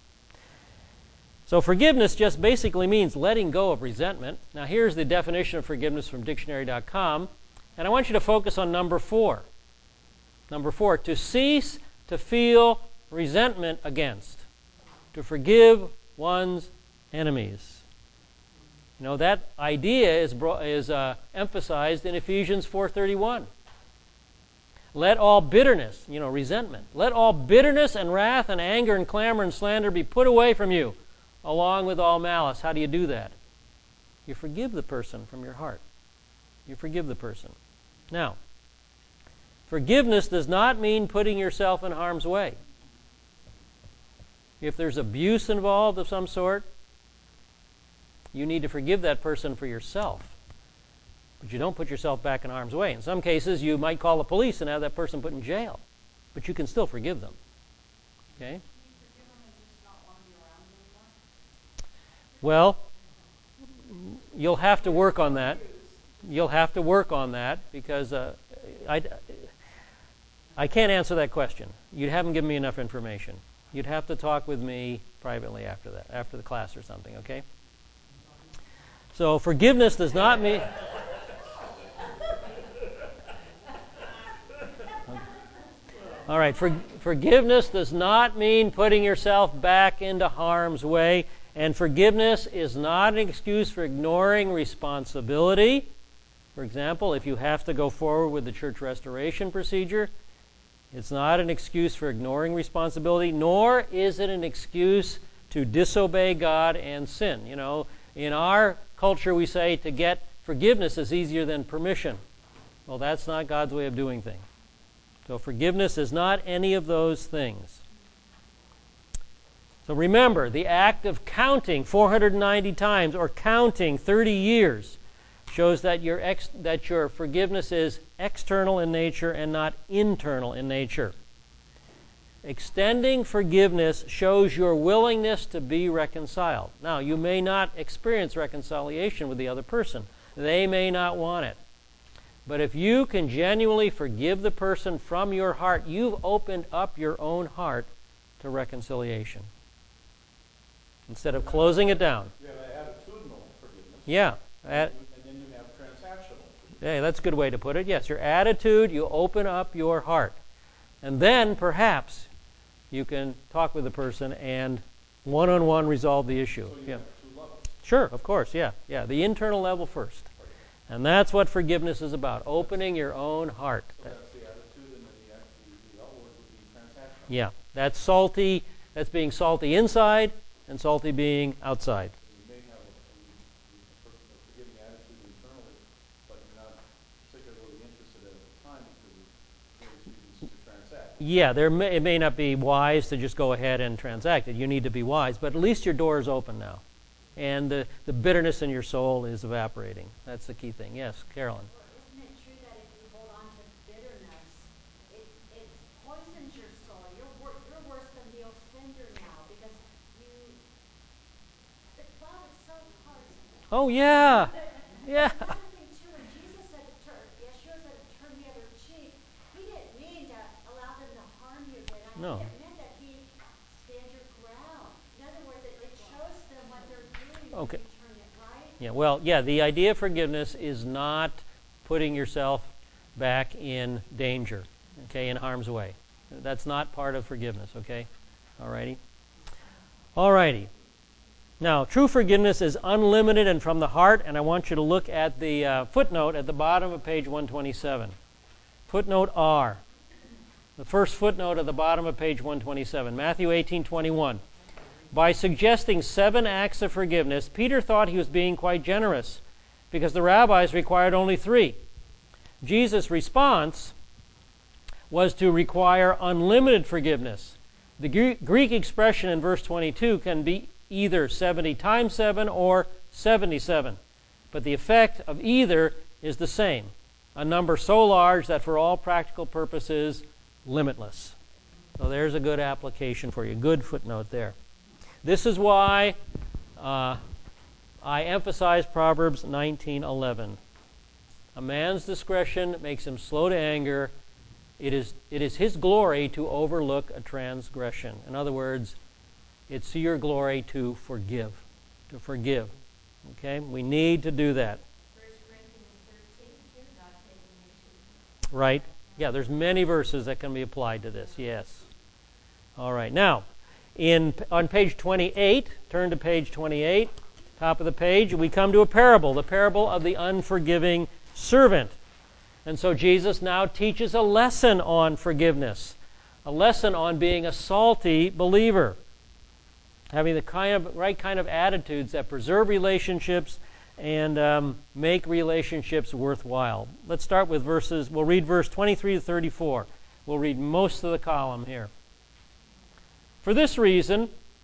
So forgiveness just basically means letting go of resentment. Now here's the definition of forgiveness from dictionary dot com, and I want you to focus on number four. Number four, to cease to feel resentment against, to forgive one's enemies. You know, that idea is, is uh, emphasized in Ephesians four thirty-one. Let all bitterness, you know, resentment, let all bitterness and wrath and anger and clamor and slander be put away from you, along with all malice. How do you do that? You forgive the person from your heart. You forgive the person. Now, forgiveness does not mean putting yourself in harm's way. If there's abuse involved of some sort, you need to forgive that person for yourself. But you don't put yourself back in harm's way. In some cases, you might call the police and have that person put in jail. But you can still forgive them. Okay? Well, you'll have to work on that. You'll have to work on that because uh, I, I can't answer that question. You haven't given me enough information. You'd have to talk with me privately after that, after the class or something, okay? So forgiveness does not mean... All right, for, forgiveness does not mean putting yourself back into harm's way, and forgiveness is not an excuse for ignoring responsibility. For example, if you have to go forward with the church restoration procedure, it's not an excuse for ignoring responsibility, nor is it an excuse to disobey God and sin. You know, in our culture we say to get forgiveness is easier than permission. Well, that's not God's way of doing things. So forgiveness is not any of those things. So remember, the act of counting four hundred ninety times or counting thirty years shows that your ex, that your forgiveness is external in nature and not internal in nature. Extending forgiveness shows your willingness to be reconciled. Now, you may not experience reconciliation with the other person. They may not want it. But if you can genuinely forgive the person from your heart, you've opened up your own heart to reconciliation. Instead of closing it down. You have attitudinal forgiveness. Yeah. And then you have transactional forgiveness. Yeah, that's a good way to put it. Yes, your attitude, you open up your heart. And then, perhaps, you can talk with the person and one-on-one resolve the issue. So you yeah. have two levels. Sure, of course, yeah. Yeah, the internal level first. And that's what forgiveness is about, opening your own heart. So that's the attitude, and then the, the, the outward would be transactional. Yeah, that's salty, that's being salty inside, and salty being outside. You may have a, a, a forgiving attitude internally, but you're not particularly interested at the time because of various reasons to transact. Yeah, there may, it may not be wise to just go ahead and transact it. You need to be wise, but at least your door is open now. And the, the bitterness in your soul is evaporating. That's the key thing. Yes, Carolyn. Well, isn't it true that if you hold on to bitterness, it it poisons your soul? You're wor- you're worse than the offender now because you. It, wow, it's so hard sometimes. Oh yeah, yeah. Another thing too, when Jesus said to turn, Yeshua said to turn the other cheek, he didn't mean to allow them to harm you again. I No. think it meant that he stand your ground. In other words, it, it shows them what they're doing Okay. when you turn it, right? Yeah, well, yeah, the idea of forgiveness is not putting yourself back in danger, okay, in harm's way. That's not part of forgiveness, okay? All righty? All righty. Now, true forgiveness is unlimited and from the heart, and I want you to look at the uh, footnote at the bottom of page one twenty-seven. Footnote R. The first footnote at the bottom of page one twenty-seven. Matthew eighteen twenty-one. By suggesting seven acts of forgiveness, Peter thought he was being quite generous because the rabbis required only three. Jesus' response was to require unlimited forgiveness. The Greek expression in verse twenty-two can be either seventy times seven or seventy-seven, but the effect of either is the same, a number so large that for all practical purposes, limitless. So there's a good application for you. Good footnote there. This is why uh, I emphasize Proverbs nineteen eleven. A man's discretion makes him slow to anger. It is, it is his glory to overlook a transgression. In other words, it's your glory to forgive. To forgive. Okay? We need to do that. First Corinthians thirteen, too, not taking into... Right? Yeah, there's many verses that can be applied to this. Yes. All right. Now, in on page twenty-eight, turn to page twenty-eight, top of the page, we come to a parable, the parable of the unforgiving servant. And so Jesus now teaches a lesson on forgiveness, a lesson on being a salty believer, having the kind of right kind of attitudes that preserve relationships and um, make relationships worthwhile. Let's start with verses, we'll read verse twenty-three to thirty-four. We'll read most of the column here. For this reason,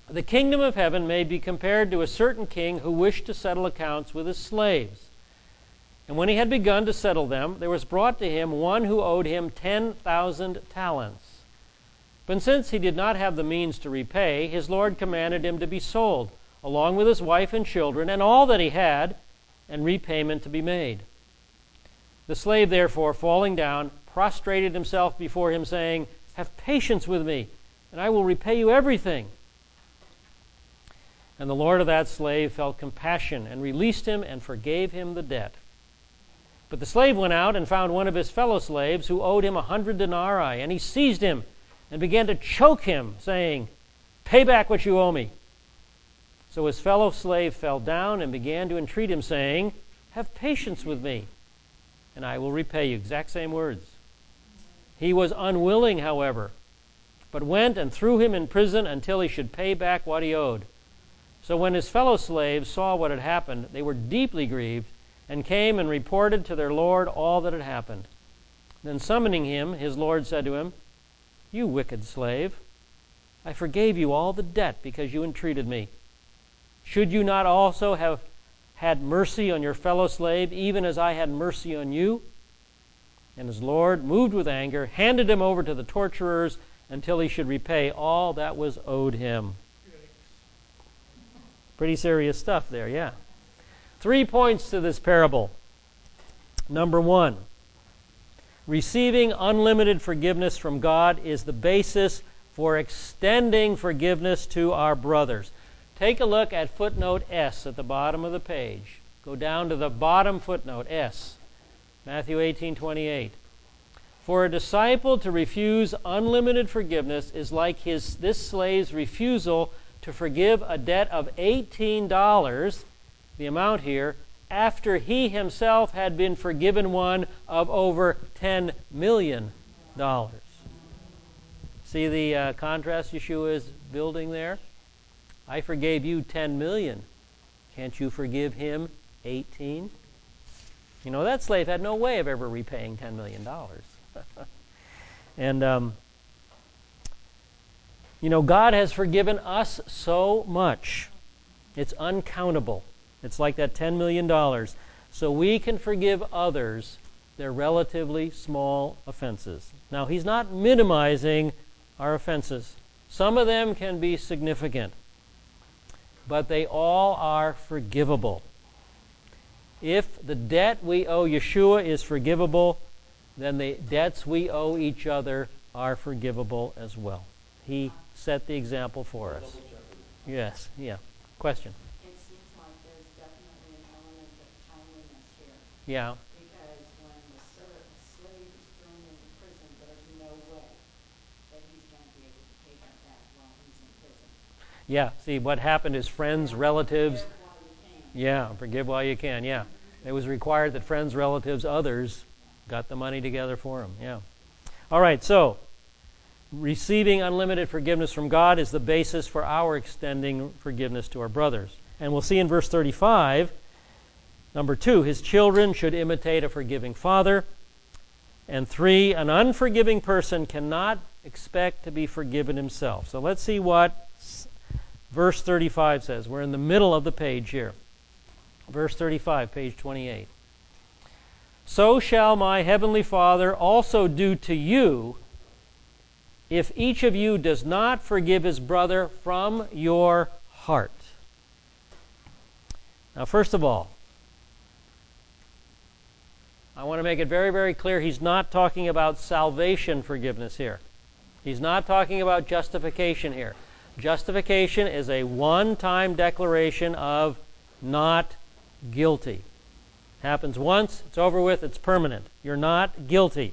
The kingdom of heaven may be compared to a certain king who wished to settle accounts with his slaves. And when he had begun to settle them, there was brought to him one who owed him ten thousand talents. But since he did not have the means to repay, his lord commanded him to be sold, along with his wife and children, and all that he had, and repayment to be made. The slave, therefore, falling down, prostrated himself before him, saying, "Have patience with me, and I will repay you everything." And the lord of that slave felt compassion, and released him, and forgave him the debt. But the slave went out and found one of his fellow slaves who owed him a hundred denarii, and he seized him and began to choke him, saying, "Pay back what you owe me." So his fellow slave fell down and began to entreat him, saying, "Have patience with me, and I will repay you." Exact same words. He was unwilling, however, but went and threw him in prison until he should pay back what he owed. So when his fellow slaves saw what had happened, they were deeply grieved, and came and reported to their lord all that had happened. Then summoning him, his lord said to him, "You wicked slave, I forgave you all the debt because you entreated me. Should you not also have had mercy on your fellow slave, even as I had mercy on you?" And his lord, moved with anger, handed him over to the torturers until he should repay all that was owed him. Pretty serious stuff there, yeah. Three points to this parable. Number one, receiving unlimited forgiveness from God is the basis for extending forgiveness to our brothers. Take a look at footnote S at the bottom of the page. Go down to the bottom footnote, S, Matthew eighteen twenty-eight. For a disciple to refuse unlimited forgiveness is like his this slave's refusal to forgive a debt of eighteen dollars, the amount here, after he himself had been forgiven one of over ten million dollars. See the uh, contrast Yeshua is building there? I forgave you ten million dollars. Can't you forgive him eighteen? You know, that slave had no way of ever repaying ten million dollars. and, um, you know, God has forgiven us so much. It's uncountable. It's like that ten million dollars. So we can forgive others their relatively small offenses. Now, he's not minimizing our offenses. Some of them can be significant, but they all are forgivable. If the debt we owe Yeshua is forgivable, then the debts we owe each other are forgivable as well. He set the example for us. Yes, yeah. Question? It seems like there's definitely an element of timeliness here. Yeah. Because when the ser- slave is thrown into prison, there's no way that he's going to be able to pay that back while he's in prison. Yeah, see, what happened is friends, Yeah, relatives. forgive while you can. Yeah, forgive while you can, yeah. It was required that friends, relatives, others got the money together for him, yeah. All right, so receiving unlimited forgiveness from God is the basis for our extending forgiveness to our brothers. And we'll see in verse thirty-five, number two, his children should imitate a forgiving father. And three, an unforgiving person cannot expect to be forgiven himself. So let's see what verse thirty-five says. We're in the middle of the page here. Verse thirty-five, page twenty-eight. So shall my heavenly Father also do to you if each of you does not forgive his brother from your heart. Now, first of all, I want to make it very, very clear he's not talking about salvation forgiveness here. He's not talking about justification here. Justification is a one-time declaration of not guilty. Happens once, it's over with, it's permanent. You're not guilty.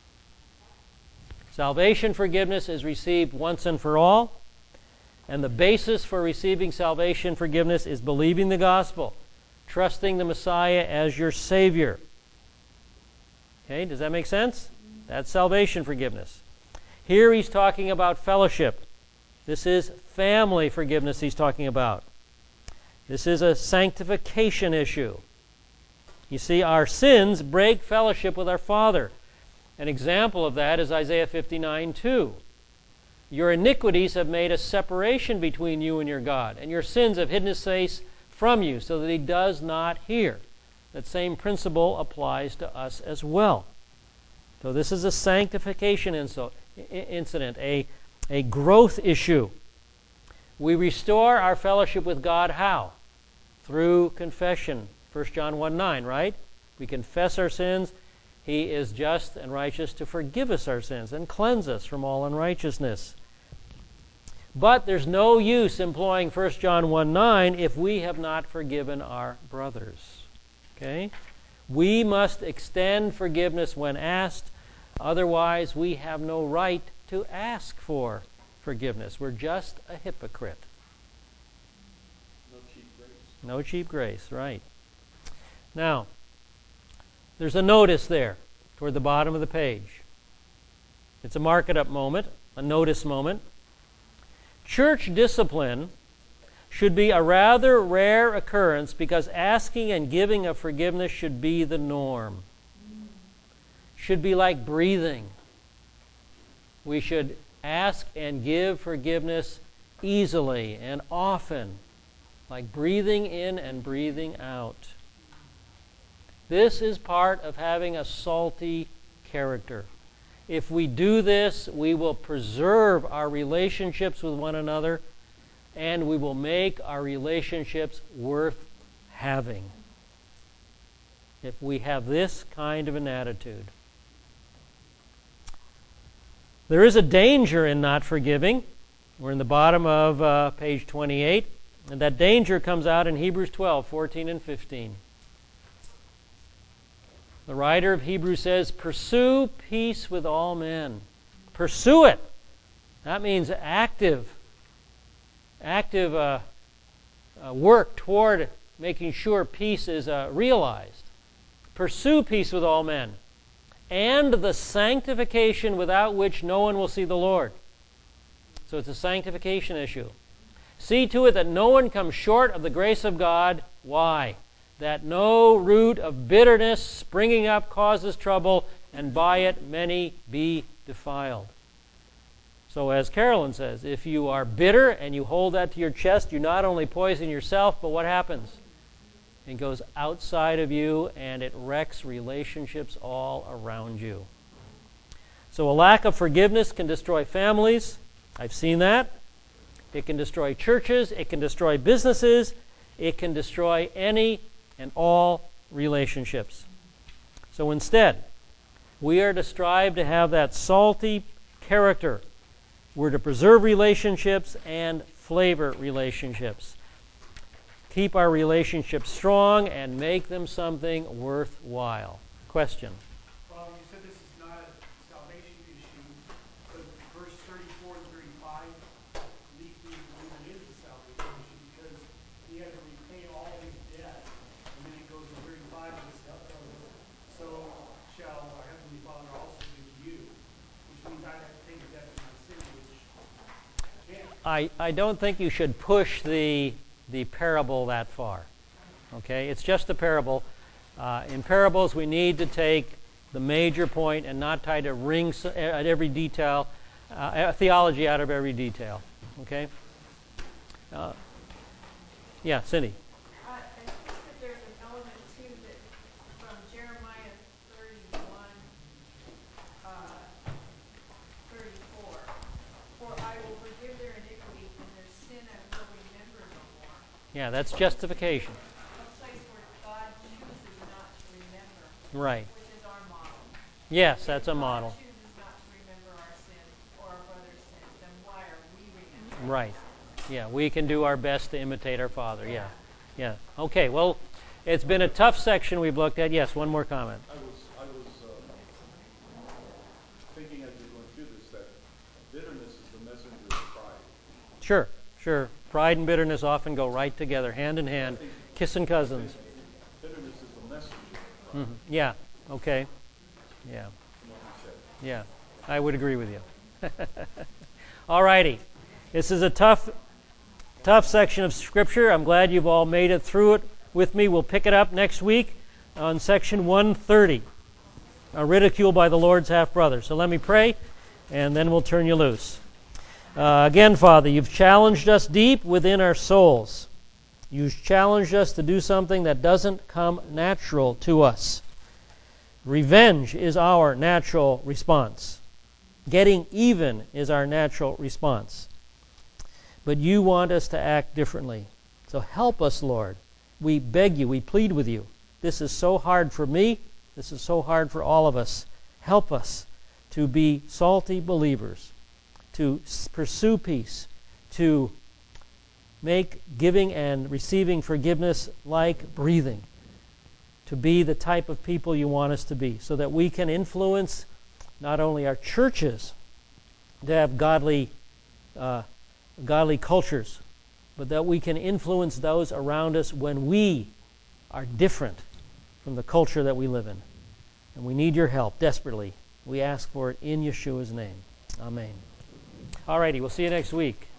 Salvation forgiveness is received once and for all, and the basis for receiving salvation forgiveness is believing the gospel, trusting the Messiah as your Savior. Okay, does that make sense? That's salvation forgiveness. Here he's talking about fellowship. This is family forgiveness he's talking about. This is a sanctification issue. You see, our sins break fellowship with our Father. An example of that is Isaiah fifty-nine two. Your iniquities have made a separation between you and your God, and your sins have hidden his face from you so that he does not hear. That same principle applies to us as well. So this is a sanctification incident, a, a growth issue. We restore our fellowship with God how? Through confession. First John one nine, right? We confess our sins. He is just and righteous to forgive us our sins and cleanse us from all unrighteousness. But there's no use employing First John one nine if we have not forgiven our brothers. Okay? We must extend forgiveness when asked. Otherwise, we have no right to ask for forgiveness. We're just a hypocrite. No cheap grace. No cheap grace, right. Now, there's a notice there toward the bottom of the page. It's a mark it up moment, a notice moment. Church discipline should be a rather rare occurrence because asking and giving of forgiveness should be the norm. Should be like breathing. We should ask and give forgiveness easily and often, like breathing in and breathing out. This is part of having a salty character. If we do this, we will preserve our relationships with one another, and we will make our relationships worth having. If we have this kind of an attitude. There is a danger in not forgiving. We're in the bottom of uh, page twenty-eight, and that danger comes out in Hebrews twelve, fourteen and fifteen. The writer of Hebrews says, pursue peace with all men. Pursue it. That means active, active uh, uh, work toward making sure peace is uh, realized. Pursue peace with all men, and the sanctification without which no one will see the Lord. So it's a sanctification issue. See to it that no one comes short of the grace of God. Why? That no root of bitterness springing up causes trouble, and by it many be defiled. So as Carolyn says, if you are bitter and you hold that to your chest, you not only poison yourself, but what happens? It goes outside of you and it wrecks relationships all around you. So a lack of forgiveness can destroy families. I've seen that. It can destroy churches. It can destroy businesses. It can destroy any and all relationships. So instead, we are to strive to have that salty character. We're to preserve relationships and flavor relationships. Keep our relationships strong and make them something worthwhile. Question? Well, you said this is not a salvation issue, but verse thirty-four and thirty-five leads me to believe it is a salvation issue because he had to repay all his debt. And then it goes in thirty-five and it tells us, so shall our Heavenly Father also give you, which means I'd have to pay the debts of my sin, which I can't. I, I don't think you should push the, the parable that far. Okay? It's just a parable. Uh, in parables, we need to take the major point and not try to wring at every detail, uh, theology out of every detail. Okay? Uh, yeah, Cindy. I, I think that there's an element too that from Jeremiah thirty-one, uh, thirty-four. For I will forgive their iniquity and their sin I will remember no more. Yeah, that's justification. A place where God chooses not to remember. Right. Which is our model. Yes, If that's a God model. chooses not to remember our sins or our brother's sins, then why are we remembering Right. sins? Yeah, we can do our best to imitate our Father. Yeah. Yeah. Okay, well, it's been a tough section we've looked at. Yes, one more comment. I was, I was um, thinking as you're going through this that bitterness is the messenger of pride. Sure, sure. Pride and bitterness often go right together, hand in hand, I think, kissing cousins. I think bitterness is the messenger of pride. Mm-hmm. Yeah, okay. Yeah, From what you said. yeah. I would agree with you. All righty. This is a tough, tough section of Scripture. I'm glad you've all made it through it with me. We'll pick it up next week on section one thirty, uh, ridiculed by the Lord's half-brother. So let me pray, and then we'll turn you loose. Uh, again, Father, you've challenged us deep within our souls. You've challenged us to do something that doesn't come natural to us. Revenge is our natural response. Getting even is our natural response. But you want us to act differently. So help us, Lord. We beg you, we plead with you. This is so hard for me. This is so hard for all of us. Help us to be salty believers, to pursue peace, to make giving and receiving forgiveness like breathing, to be the type of people you want us to be, so that we can influence not only our churches to have godly, uh, godly cultures, but that we can influence those around us when we are different from the culture that we live in. And we need your help desperately. We ask for it in Yeshua's name. Amen. All righty, we'll see you next week.